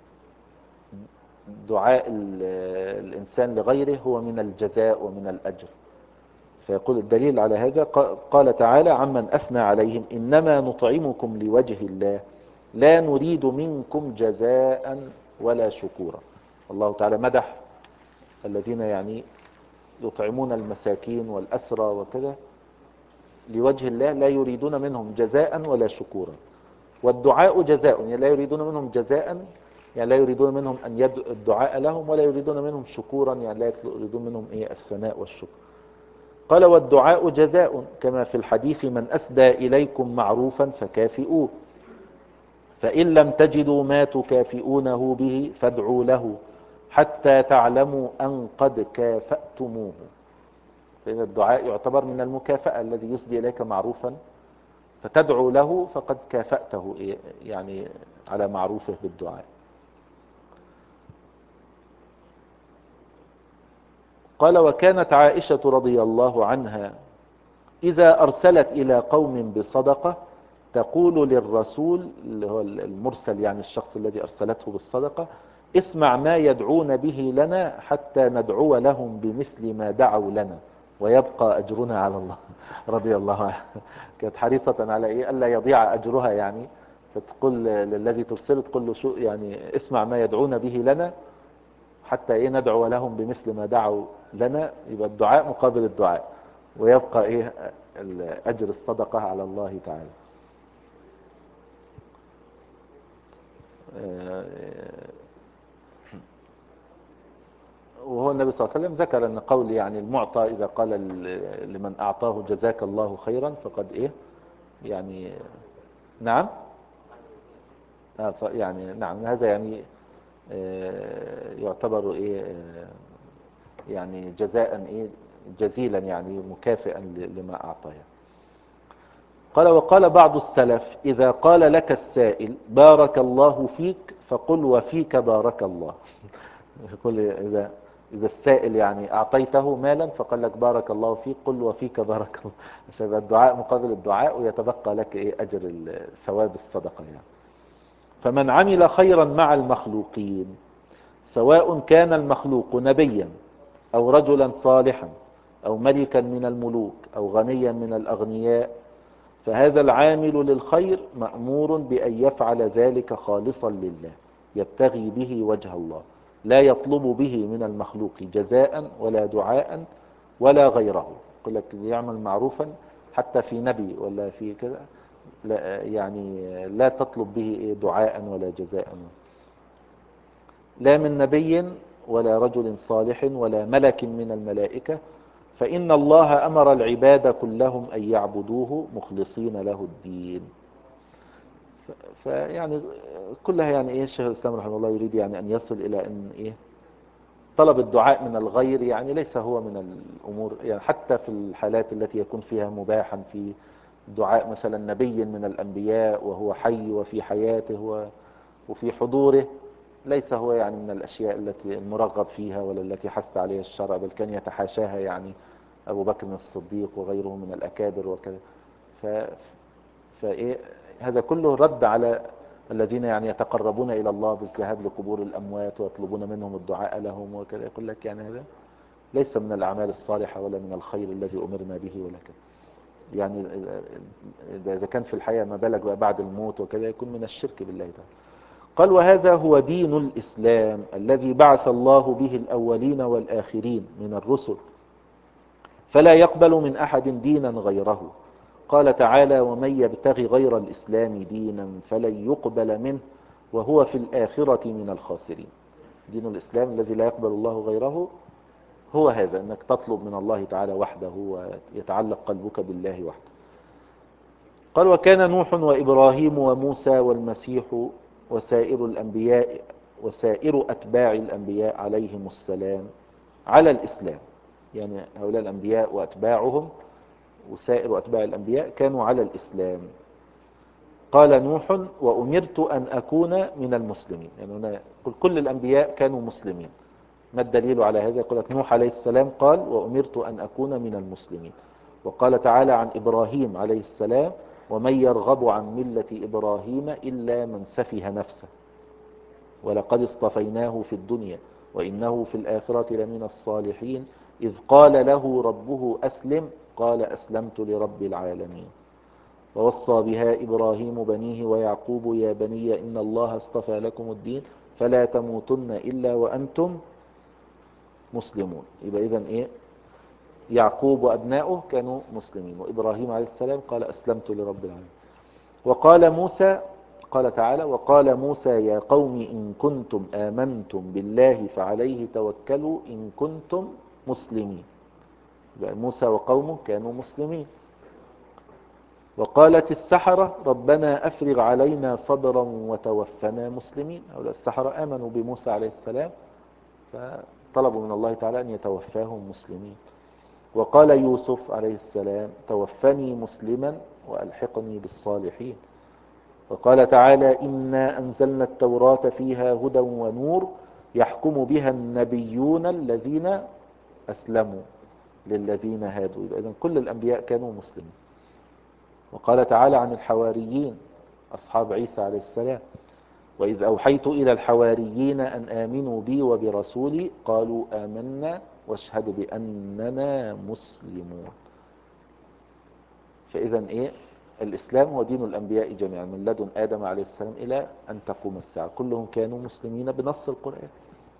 دعاء الإنسان لغيره هو من الجزاء ومن الأجر؟ فيقول الدليل على هذا قال تعالى: عمن أثنى عليهم إنما نطعمكم لوجه الله لا نريد منكم جزاء ولا شكورا. الله تعالى مدح الذين يعني يطعمون المساكين والأسرى وكذا لوجه الله، لا يريدون منهم جزاء ولا شكورا. والدعاء جزاء، يعني لا يريدون منهم جزاء، يعني لا يريدون منهم أن يدعو الدعاء لهم، ولا يريدون منهم شكورا، يعني لا يريدون منهم إيه الثناء والشكر. قال والدعاء جزاء، كما في الحديث من أسدى إليكم معروفا فكافئوه، فإن لم تجدوا ما تكافئونه به فادعوا له حتى تعلموا أن قد كافأتموه. فإن الدعاء يعتبر من المكافأة، الذي يسدي إليك معروفا فتدعو له فقد كافأته يعني على معروفه بالدعاء. قال وكانت عائشة رضي الله عنها إذا أرسلت إلى قوم بصدقة تقول للرسول اللي هو المرسل، يعني الشخص الذي أرسلته بالصدقة: اسمع ما يدعون به لنا حتى ندعو لهم بمثل ما دعوا لنا ويبقى أجرنا على الله. رضي الله عنها، كانت حريصة على إيه ألا يضيع أجرها، يعني فتقول للذي ترسله، تقول له شو يعني اسمع ما يدعون به لنا حتى إيه ندعو لهم بمثل ما دعوا لنا، يبقى الدعاء مقابل الدعاء، ويبقى إيه أجر الصدقة على الله تعالى. وهو النبي صلى الله عليه وسلم ذكر أن قول يعني المعطى إذا قال لمن أعطاه جزاك الله خيرا فقد إيه يعني نعم آه يعني نعم هذا يعني آه يعتبر إيه آه يعني جزاء إيه جزيلا، يعني مكافئا لما أعطاه. قال وقال بعض السلف إذا قال لك السائل بارك الله فيك فقل وفيك بارك الله. يقول إذا إذا السائل يعني أعطيته مالا فقال لك بارك الله فيك قل وفيك بارك الله، عشان الدعاء مقابل الدعاء ويتبقى لك إيه أجر ثواب الصدقة يعني. فمن عمل خيرا مع المخلوقين سواء كان المخلوق نبيا أو رجلا صالحا أو ملكا من الملوك أو غنيا من الأغنياء، فهذا العامل للخير مأمور بأن يفعل ذلك خالصا لله يبتغي به وجه الله، لا يطلب به من المخلوق جزاء ولا دعاء ولا غيره. يقول لك يعمل معروفا حتى في نبي ولا في كذا لا يعني لا تطلب به دعاء ولا جزاء، لا من نبي ولا رجل صالح ولا ملك من الملائكة، فإن الله أمر العباد كلهم أن يعبدوه مخلصين له الدين. فيعني كلها يعني ايه الشيخ الإسلام رحمه الله يريد يعني أن يصل إلى أن إيه طلب الدعاء من الغير يعني ليس هو من الأمور، يعني حتى في الحالات التي يكون فيها مباحا في دعاء مثلا نبي من الأنبياء وهو حي وفي حياته وفي حضوره، ليس هو يعني من الأشياء التي المرغب فيها ولا التي حث عليها الشرع، بل كان يتحاشاها يعني أبو بكر الصديق وغيره من الأكابر وكذا. ف... فإيه هذا كله رد على الذين يعني يتقربون إلى الله بالذهاب لقبور الأموات ويطلبون منهم الدعاء لهم وكذا. يقول لك يعني هذا ليس من الأعمال الصالحة ولا من الخير الذي أمرنا به ولا كذا، يعني إذا كان في الحياة ما بالك بقى بعد الموت وكذا يكون من الشرك بالله تعالى. قال وهذا هو دين الإسلام الذي بعث الله به الأولين والآخرين من الرسل، فلا يقبل من أحد دينا غيره. قال تعالى ومن يبتغي غير الإسلام دينا فلن يقبل منه وهو في الآخرة من الخاسرين. دين الإسلام الذي لا يقبل الله غيره هو هذا، أنك تطلب من الله تعالى وحده ويتعلق قلبك بالله وحده. قال وكان نوح وإبراهيم وموسى والمسيح وسائر الأنبياء وسائر أتباع الأنبياء عليهم السلام على الإسلام، يعني هؤلاء الأنبياء وأتباعهم وسائر أتباع الأنبياء كانوا على الإسلام. قال نوح وأمرت أن أكون من المسلمين، يعني هنا كل الأنبياء كانوا مسلمين. ما الدليل على هذا؟ يقول لك نوح عليه السلام قال وأمرت أن أكون من المسلمين. وقال تعالى عن إبراهيم عليه السلام ومن يرغب عن ملة إبراهيم إلا من سفه نفسه ولقد اصطفيناه في الدنيا وإنه في الآخرة لمن الصالحين إذ قال له ربه أسلم قال أسلمت لرب العالمين. ووصى بها إبراهيم بنيه ويعقوب يا بني إن الله اصطفى لكم الدين فلا تموتن إلا وأنتم مسلمون. يبقى إذن إيه؟ يعقوب وأبناؤه كانوا مسلمين، وإبراهيم عليه السلام قال أسلمت لرب العالمين. وقال موسى، قال تعالى وقال موسى يا قوم إن كنتم آمنتم بالله فعليه توكلوا إن كنتم مسلمين. يبقى موسى وقومه كانوا مسلمين. وقالت السحرة ربنا أفرغ علينا صبرا وتوفنا مسلمين. هؤلاء السحرة آمنوا بموسى عليه السلام فطلبوا من الله تعالى أن يتوفاهم مسلمين. وقال يوسف عليه السلام توفني مسلما وألحقني بالصالحين. وقال تعالى إنا أنزلنا التوراة فيها هدى ونور يحكم بها النبيون الذين أسلموا للذين هادوا. إذن كل الأنبياء كانوا مسلمين. وقال تعالى عن الحواريين أصحاب عيسى عليه السلام وإذ أوحيت إلى الحواريين أن آمنوا بي وبرسولي قالوا آمنا واشهد بأننا مسلمون. فإذا إيه؟ الإسلام هو دين الأنبياء جميعا من لدن آدم عليه السلام إلى أن تقوم الساعة كلهم كانوا مسلمين بنص القرآن.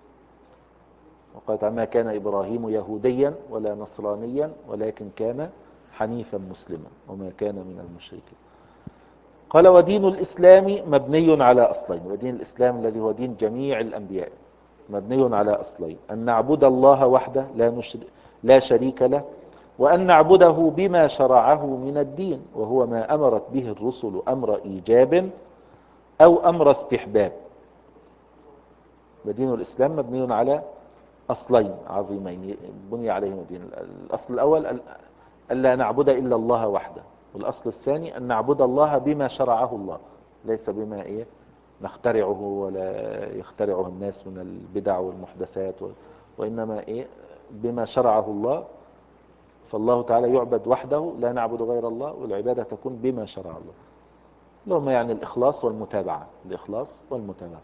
وقال ما كان إبراهيم يهوديا ولا نصرانيا ولكن كان حنيفا مسلما وما كان من المشركين. قال ودين الإسلام مبني على أصلين. ودين الإسلام الذي هو دين جميع الأنبياء مبني على أصلين: أن نعبد الله وحده لا, نشرك لا شريك له، وأن نعبده بما شرعه من الدين وهو ما أمرت به الرسل أمر إيجاب أو أمر استحباب. ودين الإسلام مبني على أصلين عظيمين بني عليهم الدين. الأصل الأول ألا نعبد إلا الله وحده، والأصل الثاني أن نعبد الله بما شرعه الله ليس بما إيه نخترعه ولا يخترعه الناس من البدع والمحدثات، وإنما إيه بما شرعه الله. فالله تعالى يعبد وحده لا نعبد غير الله، والعبادة تكون بما شرع الله لهم يعني الإخلاص والمتابعة. الإخلاص والمتابعة.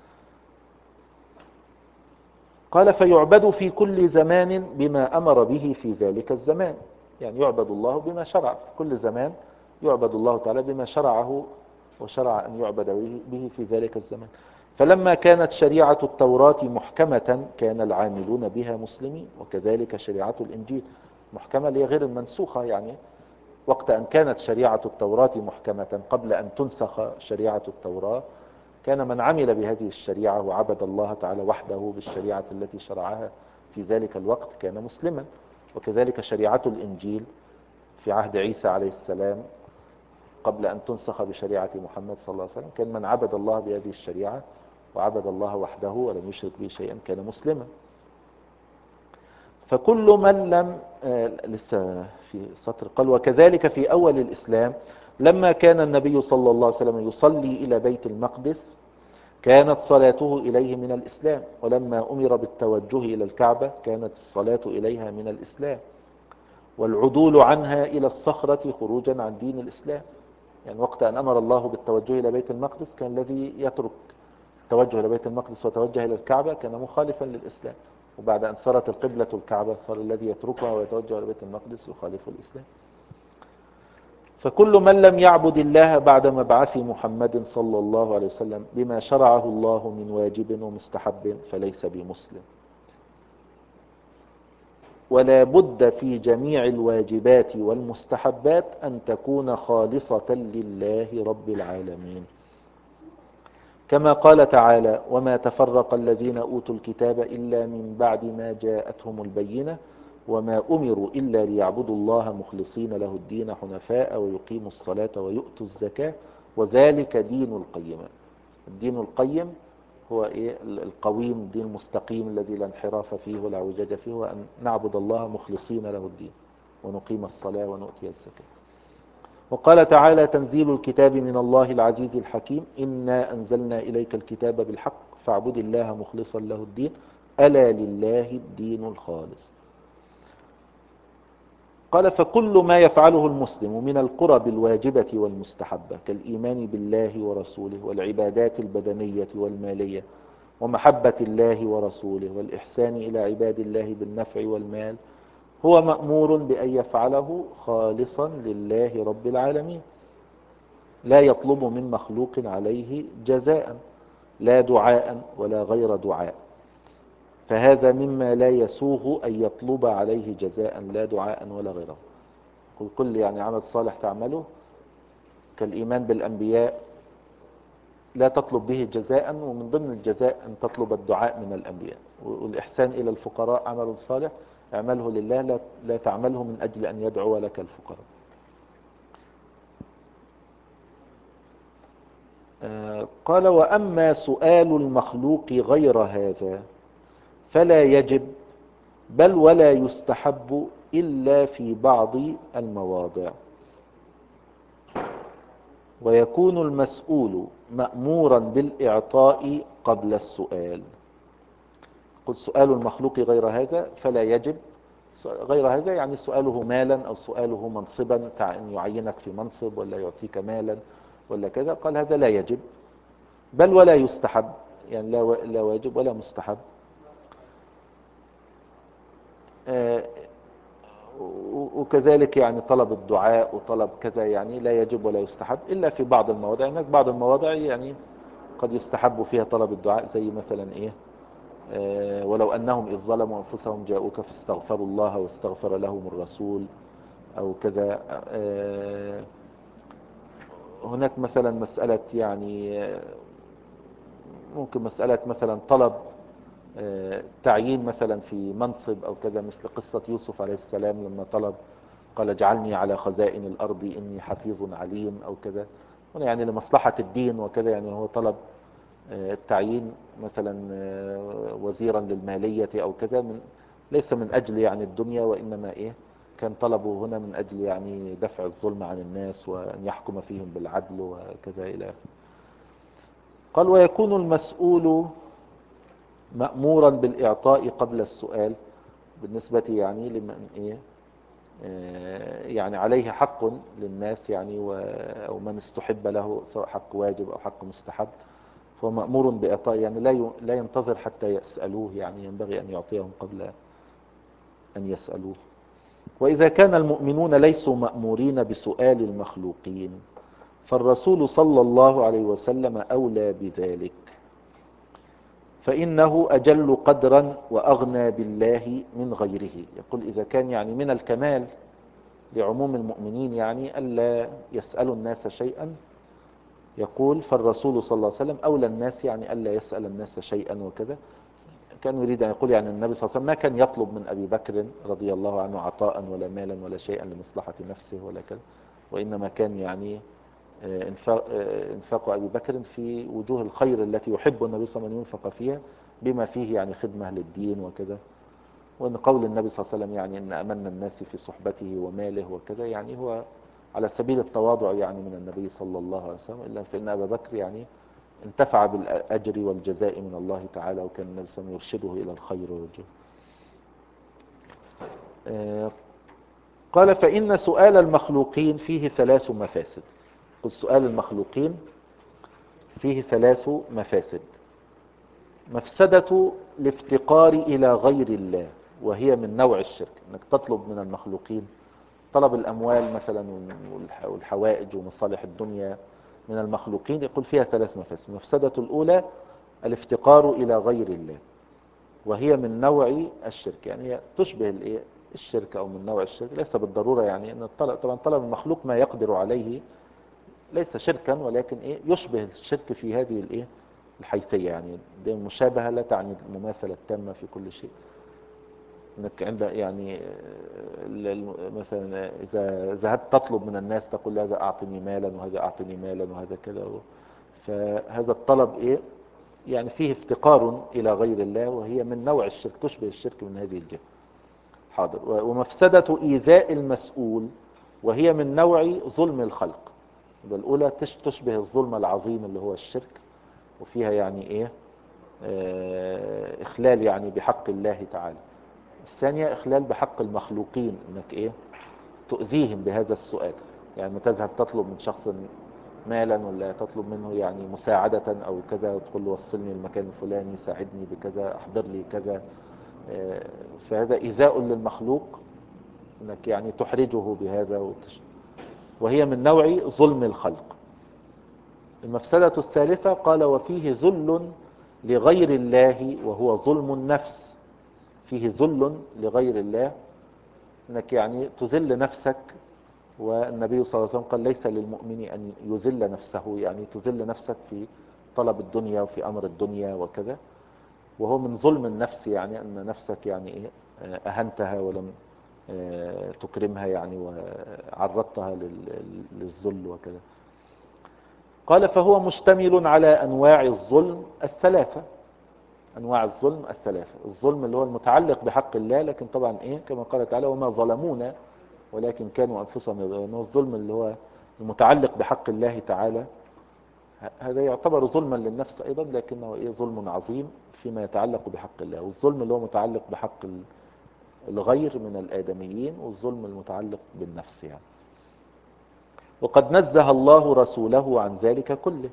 قال فيعبد في كل زمان بما أمر به في ذلك الزمان. يعني يعبد الله بما شرع في كل زمان، يعبد الله تعالى بما شرعه وشرع أن يعبد به في ذلك الزمان. فلما كانت شريعة التوراة محكمة كان العاملون بها مسلمين، وكذلك شريعة الإنجيل محكمة اللي هي غير المنسوخة. يعني وقت أن كانت شريعة التوراة محكمة قبل أن تنسخ شريعة التوراة كان من عمل بهذه الشريعة وعبد الله تعالى وحده بالشريعة التي شرعها في ذلك الوقت كان مسلما. وكذلك شريعة الإنجيل في عهد عيسى عليه السلام قبل أن تنسخ بشريعة محمد صلى الله عليه وسلم كان من عبد الله بهذه الشريعة وعبد الله وحده ولم يشرك به شيئا كان مسلما. فكل من لم آه لسه في سطر قال وكذلك في أول الإسلام لما كان النبي صلى الله عليه وسلم يصلي إلى بيت المقدس كانت صلاته إليه من الإسلام، ولما أمر بالتوجه إلى الكعبة كانت الصلاة إليها من الإسلام، والعدول عنها إلى الصخرة خروجا عن دين الإسلام. يعني وقت أن أمر الله بالتوجه إلى بيت المقدس كان الذي يترك التوجه إلى بيت المقدس وتوجه إلى الكعبة كان مخالفا للإسلام، وبعد أن صارت القبلة الكعبة صار الذي يتركها ويتوجه إلى بيت المقدس يخالف الإسلام. فكل من لم يعبد الله بعد مبعث محمد صلى الله عليه وسلم بما شرعه الله من واجب ومستحب فليس بمسلم. ولا بد في جميع الواجبات والمستحبات أن تكون خالصة لله رب العالمين، كما قال تعالى وما تفرق الذين أوتوا الكتاب إلا من بعد ما جاءتهم البينة وما أمروا إلا ليعبدوا الله مخلصين له الدين حنفاء ويقيموا الصلاة ويؤتوا الزكاة وذلك دين القيم. الدين القيم هو إيه القويم، الدين المستقيم الذي لا انحراف فيه ولا اعوجاج فيه، وأن نعبد الله مخلصين له الدين ونقيم الصلاة ونؤتي الزكاة. وقال تعالى تنزيل الكتاب من الله العزيز الحكيم إنا أنزلنا إليك الكتاب بالحق فاعبد الله مخلصا له الدين ألا لله الدين الخالص. قال فكل ما يفعله المسلم من القرب الواجبة والمستحبة كالإيمان بالله ورسوله والعبادات البدنية والمالية ومحبة الله ورسوله والإحسان إلى عباد الله بالنفع والمال هو مأمور بأن يفعله خالصا لله رب العالمين. لا يطلب من مخلوق عليه جزاء، لا دعاء ولا غير دعاء، فهذا مما لا يسوغ أن يطلب عليه جزاء لا دعاء ولا غيره. قل كل يعني عمل صالح تعمله كالإيمان بالأنبياء لا تطلب به جزاء، ومن ضمن الجزاء أن تطلب الدعاء من الأنبياء. والإحسان إلى الفقراء عمل صالح اعمله لله، لا, لا تعمله من أجل أن يدعو لك الفقراء. آه قال وأما سؤال المخلوق غير هذا فلا يجب بل ولا يستحب إلا في بعض المواضع، ويكون المسؤول مأمورا بالإعطاء قبل السؤال. قل سؤال المخلوق غير هذا فلا يجب، غير هذا يعني سؤاله مالا أو سؤاله منصبا، أن يعينك في منصب ولا يعطيك مالا ولا كذا، قال هذا لا يجب بل ولا يستحب، يعني لا لا واجب ولا مستحب. وكذلك يعني طلب الدعاء وطلب كذا يعني لا يجب ولا يستحب إلا في بعض المواضع. هناك بعض المواضع يعني قد يستحب فيها طلب الدعاء، زي مثلا إيه آه ولو أنهم إذ ظلموا أنفسهم جاءوك فاستغفروا الله واستغفر لهم الرسول أو كذا. آه هناك مثلا مسألة يعني ممكن مسألة مثلا طلب تعيين مثلا في منصب أو كذا، مثل قصة يوسف عليه السلام لما طلب قال اجعلني على خزائن الأرض إني حفيظ عليم أو كذا، هنا يعني لمصلحة الدين وكذا، يعني هو طلب التعيين مثلا وزيرا للمالية أو كذا، من ليس من أجل يعني الدنيا، وإنما إيه كان طلبه هنا من أجل يعني دفع الظلم عن الناس وأن يحكم فيهم بالعدل وكذا إلى آخره. قال ويكون المسؤول مأمورا بالإعطاء قبل السؤال، بالنسبة يعني لمن إيه يعني عليه حق للناس يعني أو من استحب له سواء حق واجب أو حق مستحب، فهو مأمور بإعطاء، يعني لا لا ينتظر حتى يسألوه، يعني ينبغي أن يعطيهم قبل أن يسألوه. وإذا كان المؤمنون ليسوا مأمورين بسؤال المخلوقين فالرسول صلى الله عليه وسلم أولى بذلك، فإنه أجل قدرا وأغنى بالله من غيره. يقول إذا كان يعني من الكمال لعموم المؤمنين يعني ألا يسألوا الناس شيئا، يقول فالرسول صلى الله عليه وسلم أولى الناس يعني ألا يسأل الناس شيئا وكذا. كان يريد أن يقول يعني النبي صلى الله عليه وسلم ما كان يطلب من أبي بكر رضي الله عنه عطاء ولا مالا ولا شيئا لمصلحة نفسه ولا كذا، وإنما كان يعني انفاق أبي بكر في وجوه الخير التي يحب النبي صلى الله عليه وسلم أن ينفق فيها بما فيه يعني خدمة للدين وكذا. وأن قول النبي صلى الله عليه وسلم يعني أن أمن الناس في صحبته وماله وكذا يعني هو على سبيل التواضع يعني من النبي صلى الله عليه وسلم، إلا فإن أبا بكر يعني انتفع بالأجر والجزاء من الله تعالى، وكان النبي صلى الله عليه وسلم يرشده إلى الخير والجود. قال فإن سؤال المخلوقين فيه ثلاث مفاسد. قل سؤال المخلوقين فيه ثلاث مفاسد. مفسدة الافتقار إلى غير الله، وهي من نوع الشرك، انك تطلب من المخلوقين طلب الأموال مثلا والحوائج ومصالح الدنيا من المخلوقين، يقول فيها ثلاث مفاسد. المفسدة الأولى الافتقار إلى غير الله، وهي من نوع الشرك، يعني هي تشبه الايه الشرك أو من نوع الشرك، ليس بالضرورة يعني أن الطلب طبعا طلب المخلوق ما يقدر عليه ليس شركا، ولكن إيه يشبه الشرك في هذه الايه الحيثية، يعني دي المشابهة لا تعني المماثلة التامة في كل شيء. انك عند يعني مثلا اذا ذهبت تطلب من الناس تقول هذا اعطني مالا وهذا اعطني مالا وهذا كذا، فهذا الطلب ايه يعني فيه افتقار الى غير الله، وهي من نوع الشرك، تشبه الشرك من هذه الجهة. حاضر. ومفسدة ايذاء المسؤول، وهي من نوع ظلم الخلق. الاولى تشبه الظلم العظيم اللي هو الشرك، وفيها يعني ايه اه اخلال يعني بحق الله تعالى. الثانية اخلال بحق المخلوقين، انك ايه تؤذيهم بهذا السؤال، يعني ما تذهب تطلب من شخص مالا ولا تطلب منه يعني مساعدة او كذا وتقول له وصلني المكان الفلاني، ساعدني بكذا، احضر لي كذا، اه فهذا ايذاء للمخلوق، انك يعني تحرجه بهذا وتش... وهي من نوع ظلم الخلق. المفسدة الثالثة قال وفيه ذل لغير الله وهو ظلم النفس. فيه ذل لغير الله، انك يعني تذل نفسك. والنبي صلى الله عليه وسلم قال ليس للمؤمن ان يذل نفسه، يعني تذل نفسك في طلب الدنيا وفي امر الدنيا وكذا، وهو من ظلم النفس، يعني ان نفسك يعني ايه اهنتها ولم تكرمها، يعني وعرضتها للذل وكذا. قال فهو مشتمل على انواع الظلم الثلاثة. انواع الظلم الثلاثة، الظلم اللي هو المتعلق بحق الله، لكن طبعا ايه كما قال تعالى وما ظلمونا ولكن كانوا انفسهم يظلمون. الظلم اللي هو المتعلق بحق الله تعالى، هذا يعتبر ظلما للنفس ايضا، لكنه ايه ظلم عظيم فيما يتعلق بحق الله. والظلم اللي هو متعلق بحق الغير من الادميين، والظلم المتعلق بالنفس يعني. وقد نزه الله رسوله عن ذلك كله،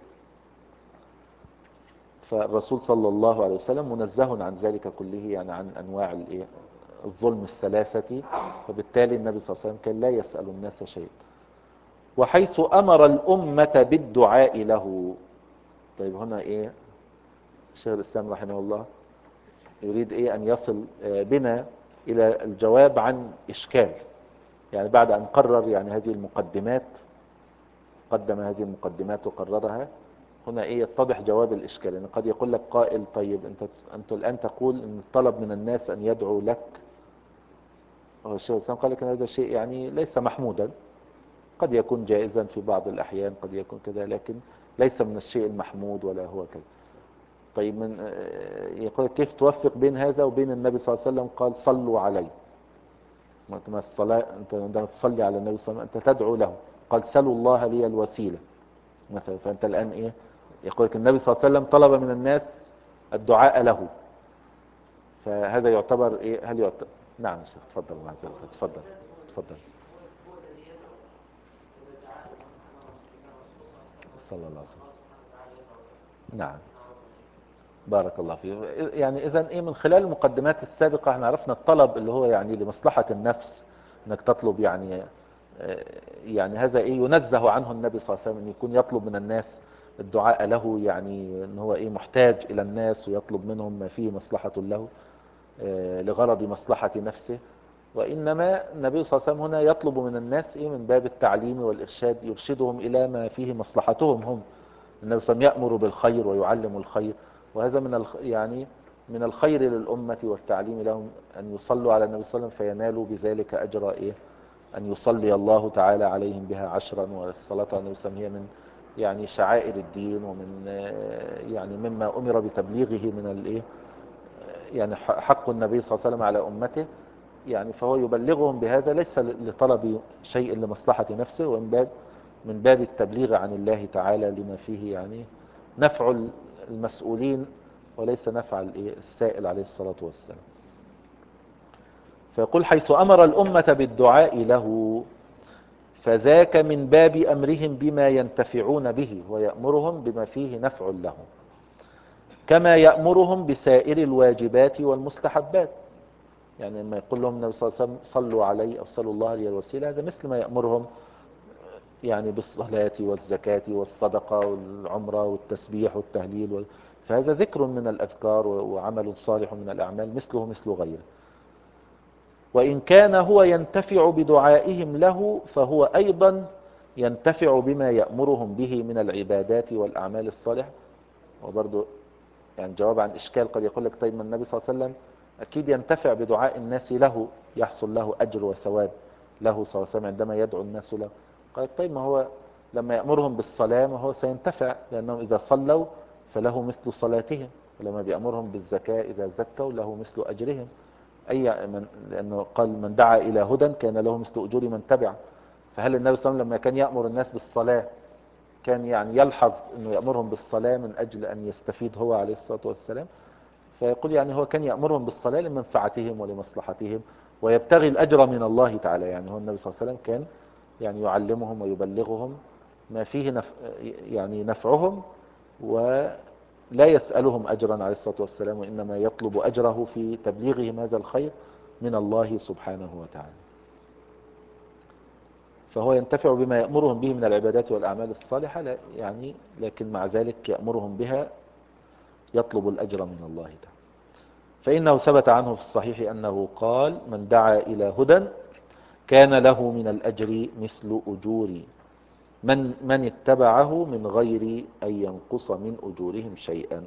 فالرسول صلى الله عليه وسلم منزه عن ذلك كله، يعني عن انواع الايه الظلم الثلاثة. فبالتالي النبي صلى الله عليه وسلم كان لا يسأل الناس شيئا. وحيث امر الامة بالدعاء له. طيب هنا ايه شيخ الاسلام رحمه الله يريد ايه ان يصل بنا الى الجواب عن اشكال، يعني بعد ان قرر يعني هذه المقدمات، قدم هذه المقدمات وقررها. هنا ايه يتضح جواب الاشكال. يعني قد يقول لك قائل طيب انت انت الان تقول ان الطلب من الناس ان يدعوا لك، الشيخ الاسلام قال لك ان هذا شيء يعني ليس محمودا، قد يكون جائزا في بعض الاحيان، قد يكون كذا، لكن ليس من الشيء المحمود ولا هو كذا. طيب من يقول كيف توفق بين هذا وبين النبي صلى الله عليه وسلم قال صلوا علي؟ انت الصلاه انت عندما تصلي على النبي صلى الله عليه وسلم انت تدعو له. قال سلوا الله لي الوسيله مثلا. فانت الان ايه يقول لك النبي صلى الله عليه وسلم طلب من الناس الدعاء له، فهذا يعتبر ايه هل يعتبر؟ نعم شيخ تفضل. تفضل تفضل. صلى الله عليه وسلم. نعم بارك الله فيك. يعني اذا ايه من خلال المقدمات السابقة احنا عرفنا الطلب اللي هو يعني لمصلحة النفس، انك تطلب يعني يعني هذا ايه ينزه عنه النبي صلى الله عليه وسلم، ان يكون يطلب من الناس الدعاء له، يعني ان هو ايه محتاج الى الناس ويطلب منهم ما فيه مصلحة له لغرض مصلحة نفسه. وانما النبي صلى الله عليه وسلم هنا يطلب من الناس ايه من باب التعليم والارشاد، يرشدهم الى ما فيه مصلحتهم هم. النبي صلى الله عليه وسلم يأمر بالخير ويعلم الخير، وهذا من الخ... يعني من الخير للأمة والتعليم لهم أن يصلوا على النبي صلى الله عليه وسلم فينالوا بذلك أجر إيه أن يصلي الله تعالى عليهم بها عشرا. والصلاة على النبي صلى الله عليه وسلم هي من يعني شعائر الدين، ومن يعني مما أمر بتبليغه من الإيه يعني حق النبي صلى الله عليه وسلم على أمته، يعني فهو يبلغهم بهذا ليس لطلب شيء لمصلحة نفسه، ومن باب من باب التبليغ عن الله تعالى لما فيه يعني نفع المسؤولين وليس نفع السائل عليه الصلاة والسلام. فيقول حيث أمر الأمة بالدعاء له فذاك من باب أمرهم بما ينتفعون به، ويأمرهم بما فيه نفع لهم، كما يأمرهم بسائر الواجبات والمستحبات. يعني لما يقول لهم النبي صلى الله عليه وسلم صلوا علي أو صلوا الله لي الوسيلة، هذا مثل ما يأمرهم يعني بالصلاة والزكاة والصدقة والعمرة والتسبيح والتهليل وال... فهذا ذكر من الأذكار وعمل صالح من الأعمال مثله مثل غيره. وإن كان هو ينتفع بدعائهم له فهو أيضا ينتفع بما يأمرهم به من العبادات والأعمال الصالحة. وبرضو يعني جواب عن إشكال قد يقول لك طيب ما النبي صلى الله عليه وسلم أكيد ينتفع بدعاء الناس له، يحصل له أجر وثواب له صلى الله عليه وسلم عندما يدعو الناس له. قال طيب ما هو لما يأمرهم بالصلاة ما هو سينتفع، لأنهم إذا صلوا فله مثل صلاتهم، ولما بيأمرهم بالزكاة إذا زكوا له مثل أجرهم. أي من لأنه قال من دعا إلى هدى كان له مثل أجور من تبع. فهل النبي صلى الله عليه وسلم لما كان يأمر الناس بالصلاة كان يعني يلحظ أنه يأمرهم بالصلاة من أجل أن يستفيد هو عليه الصلاة والسلام؟ فيقول يعني هو كان يأمرهم بالصلاة لمنفعتهم ولمصلحتهم ويبتغي الأجر من الله تعالى. يعني هو النبي صلى الله عليه وسلم كان يعني يعلمهم ويبلغهم ما فيه نف يعني نفعهم، ولا يسألهم أجرا عليه الصلاة والسلام، وإنما يطلب أجره في تبليغهم هذا الخير من الله سبحانه وتعالى. فهو ينتفع بما يأمرهم به من العبادات والأعمال الصالحة، لا يعني لكن مع ذلك يأمرهم بها يطلب الأجر من الله تعالى. فإنه ثبت عنه في الصحيح أنه قال: من دعا إلى هدى كان له من الأجر مثل أجور من من اتبعه من غير أن ينقص من أجورهم شيئا.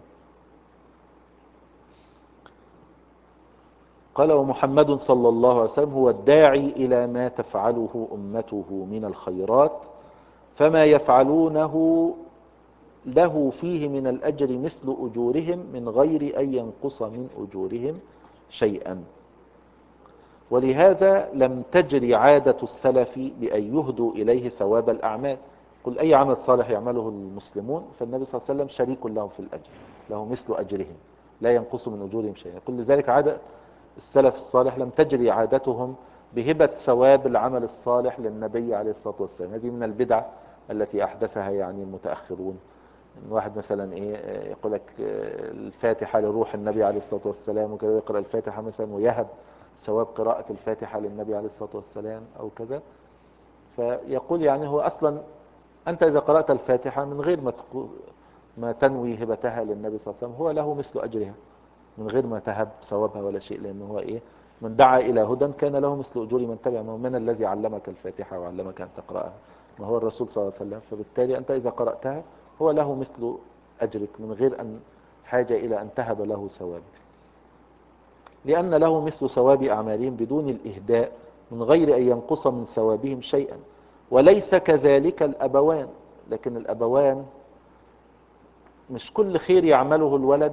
قال: ومحمد صلى الله عليه وسلم هو الداعي إلى ما تفعله أمته من الخيرات، فما يفعلونه له فيه من الأجر مثل أجورهم من غير أن ينقص من أجورهم شيئا. ولهذا لم تجري عادة السلف بأن يهدوا إليه ثواب الأعمال. قل أي عمل صالح يعمله المسلمون فالنبي صلى الله عليه وسلم شريك لهم في الأجر، له مثل أجرهم لا ينقص من أجورهم شيئا. كل ذلك عادة السلف الصالح لم تجري عادتهم بهبة ثواب العمل الصالح للنبي عليه الصلاة والسلام. هذه من البدع التي أحدثها يعني المتأخرون. واحد مثلا ايه يقول لك الفاتحة لروح النبي عليه الصلاة والسلام وكذا، يقرأ الفاتحة مثلا ويهب ثواب قراءة الفاتحة للنبي عليه الصلاة والسلام أو كذا. فيقول يعني هو أصلا أنت إذا قرأت الفاتحة من غير ما ما تنوي هبتها للنبي صلى الله عليه وسلم هو له مثل أجرها من غير ما تهب ثوابها ولا شيء، لأنه هو إيه من دعا إلى هدى كان له مثل أجور من تبع. من الذي علمك الفاتحة وعلمك أن تقرأها؟ ما هو الرسول صلى الله عليه وسلم. فبالتالي أنت إذا قرأتها هو له مثل أجرك من غير أن حاجة إلى أن تهب له ثواب، لأن له مثل ثواب أعمالهم بدون الإهداء من غير أن ينقص من ثوابهم شيئا. وليس كذلك الأبوان. لكن الأبوان مش كل خير يعمله الولد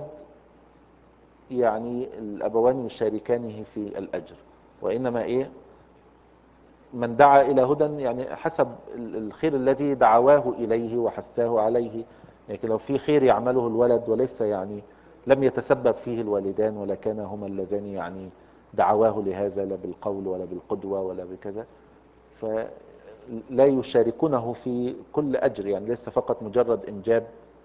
يعني الأبوان يشاركانه في الأجر، وإنما إيه من دعا إلى هدى يعني حسب الخير الذي دعواه إليه وحثاه عليه. لكن لو في خير يعمله الولد وليس يعني لم يتسبب فيه الوالدان ولا كان هما اللذان يعني دعواه لهذا لا بالقول ولا بالقدوة ولا بكذا، فلا يشاركونه في كل أجر. يعني ليس فقط مجرد إنجاب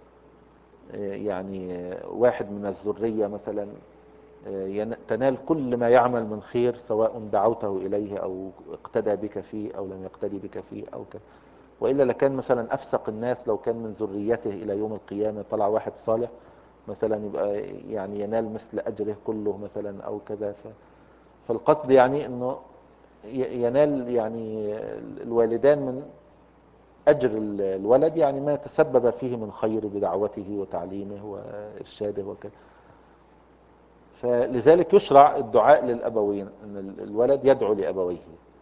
يعني واحد من الذرية مثلا تنال كل ما يعمل من خير سواء دعوته إليه أو اقتدى بك فيه أو لم يقتدي بك فيه أو كذا. وإلا لكان مثلا أفسق الناس لو كان من ذريته إلى يوم القيامة طلع واحد صالح مثلا يبقى يعني ينال مثل أجره كله مثلا أو كذا. فالقصد يعني أنه ينال يعني الوالدان من أجر الولد يعني ما تسبب فيه من خير بدعوته وتعليمه وإرشاده وكذا. فلذلك يشرع الدعاء للأبوين أن الولد يدعو لأبويه،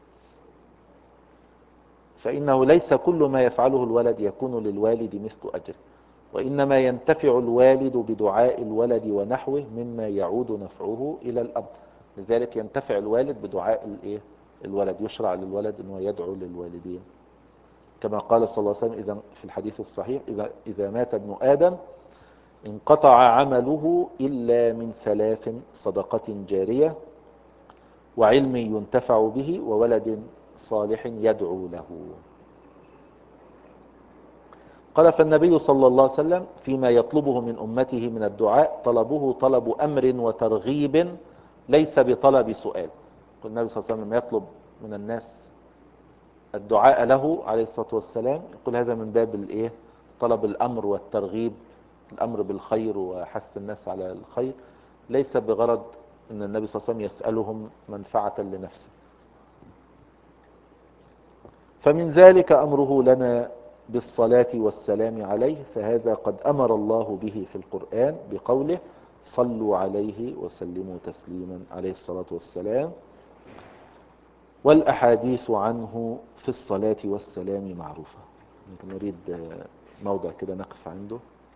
فإنه ليس كل ما يفعله الولد يكون للوالد مثل أجر، وإنما ينتفع الوالد بدعاء الولد ونحوه مما يعود نفعه إلى الأب. لذلك ينتفع الوالد بدعاء الإيه الولد. يشرع للولد أنه يدعو للوالدين كما قال صلى الله عليه وسلم إذا في الحديث الصحيح إذا, إذا مات ابن آدم انقطع عمله إلا من ثلاث: صدقة جارية وعلم ينتفع به وولد صالح يدعو له. قال: فالنبي صلى الله عليه وسلم فيما يطلبه من أمته من الدعاء طلبه طلب أمر وترغيب ليس بطلب سؤال. النبي صلى الله عليه وسلم يطلب من الناس الدعاء له عليه الصلاة والسلام يقول هذا من باب الايه طلب الأمر والترغيب، الأمر بالخير وحث الناس على الخير، ليس بغرض أن النبي صلى الله عليه وسلم يسألهم منفعة لنفسه. فمن ذلك أمره لنا بالصلاة والسلام عليه، فهذا قد أمر الله به في القرآن بقوله صلوا عليه وسلموا تسليما عليه الصلاة والسلام، والأحاديث عنه في الصلاة والسلام معروفة. نريد موضع كده نقف عنده،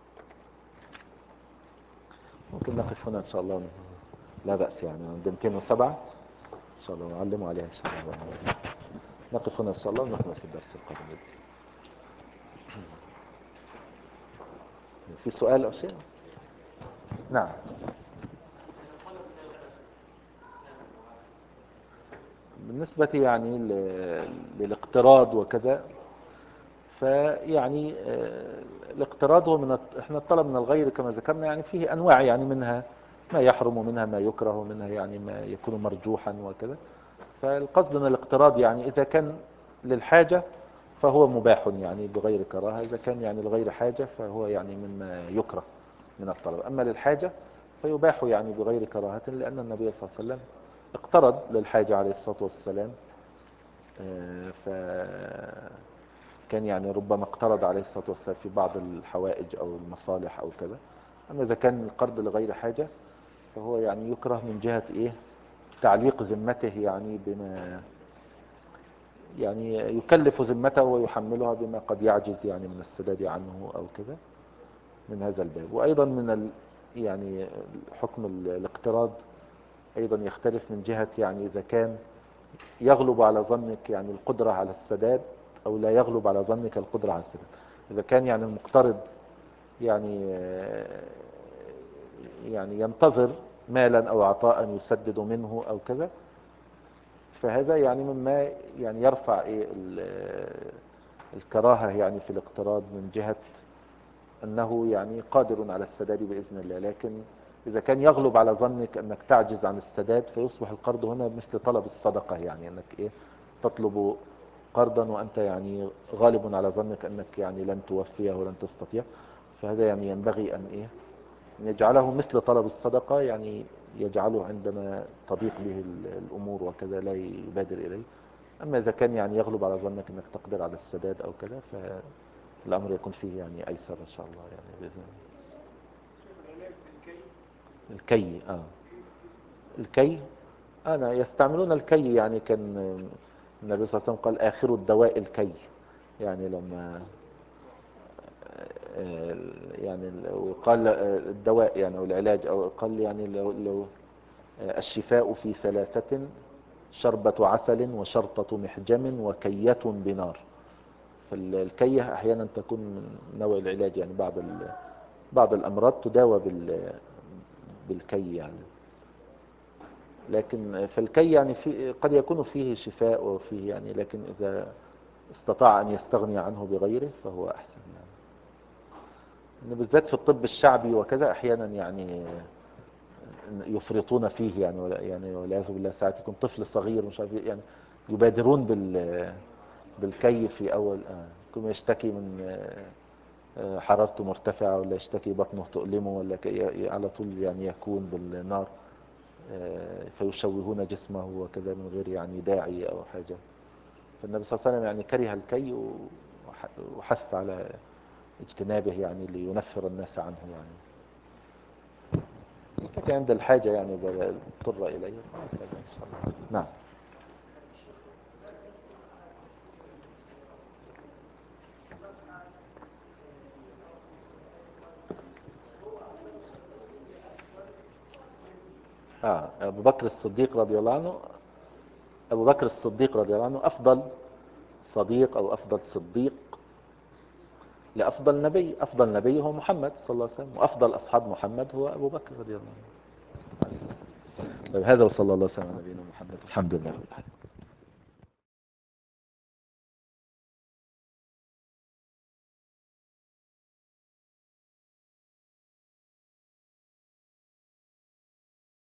ممكن نقف هنا إن شاء الله لا بأس يعني عند مئتين وسبعة إن شاء الله نعلمه عليها إن شاء الله. نقف هنا إن شاء الله ونكمل في الدرس القادم. في سؤال أو شيء؟ نعم. بالنسبة يعني للاقتراض وكذا، فيعني الاقتراض هو من احنا الطلب من الغير كما ذكرنا يعني فيه أنواع، يعني منها ما يحرم ومنها ما يكره ومنها يعني ما يكون مرجوحا وكذا. فالقصد من الاقتراض يعني إذا كان للحاجة فهو مباح يعني بغير كراهة. إذا كان يعني لغير حاجة فهو يعني مما يكره من الطلب. أما للحاجة فيباح يعني بغير كراهة، لأن النبي صلى الله عليه وسلم اقترض للحاجة عليه الصلاة والسلام، آه، فكان يعني ربما اقترض عليه الصلاة والسلام في بعض الحوائج أو المصالح أو كذا. أما إذا كان القرض لغير حاجة فهو يعني يكره من جهة إيه؟ تعليق ذمته يعني بما يعني يكلف ذمته ويحملها بما قد يعجز يعني من السداد عنه أو كذا، من هذا الباب. وأيضا من ال يعني حكم الاقتراض أيضا يختلف من جهة يعني إذا كان يغلب على ظنك يعني القدرة على السداد أو لا يغلب على ظنك القدرة على السداد. إذا كان يعني المقترض يعني يعني ينتظر مالا أو عطاء يسدد منه أو كذا، فهذا يعني مما يعني يرفع إيه الكراهة يعني في الاقتراض من جهة أنه يعني قادر على السداد بإذن الله. لكن إذا كان يغلب على ظنك أنك تعجز عن السداد فيصبح القرض هنا مثل طلب الصدقة، يعني أنك إيه تطلب قرضا وأنت يعني غالب على ظنك أنك يعني لن توفيه ولن تستطيع. فهذا يعني ينبغي أن إيه يجعله مثل طلب الصدقة، يعني يجعله عندما تضيق به الأمور وكذا لا يبادر إليه. أما إذا كان يعني يغلب على ظنك أنك تقدر على السداد أو كذا فالأمر يكون فيه يعني أيسر إن شاء الله يعني بإذن الله. الكي آه الكي أنا يستعملون الكي، يعني كان النبي صلى الله عليه وسلم قال آخر الدواء الكي، يعني لما يعني وقال الدواء يعني أو العلاج، أو قال يعني لو, لو الشفاء في ثلاثة: شربة عسل وشرطة محجم وكية بنار. فالكية أحيانا تكون من نوع العلاج، يعني بعض بعض الأمراض تداوى بال بالكي يعني. لكن فالكي يعني في قد يكون فيه شفاء وفيه يعني، لكن إذا استطاع أن يستغني عنه بغيره فهو أحسن يعني. إن بالذات في الطب الشعبي وكذا أحيانا يعني يفرطون فيه يعني، يعني والعياذ بالله ساعات يكون طفل صغير مش عارف يعني يبادرون بال بالكي في أول آه يكون يشتكي من آه حرارته مرتفعة، ولا يشتكي بطنه تؤلمه، ولا على طول يعني يكون بالنار آه فيشوهون جسمه وكذا من غير يعني داعي أو حاجة. فالنبي صلى الله عليه وسلم يعني كره الكي وحث على اجتنابه يعني لينفر الناس عنه يعني. لكن عند الحاجة يعني إذا اضطر إليه إن شاء الله. نعم. آه أبو بكر الصديق رضي الله عنه أبو بكر الصديق رضي الله عنه أفضل صديق أو أفضل صديق لأفضل نبي. أفضل نبي هو محمد صلى الله عليه وسلم، وأفضل أصحاب محمد هو أبو بكر رضي الله عنه. طيب هذا وصلى الله وسلم على نبينا محمد. الحمد لله.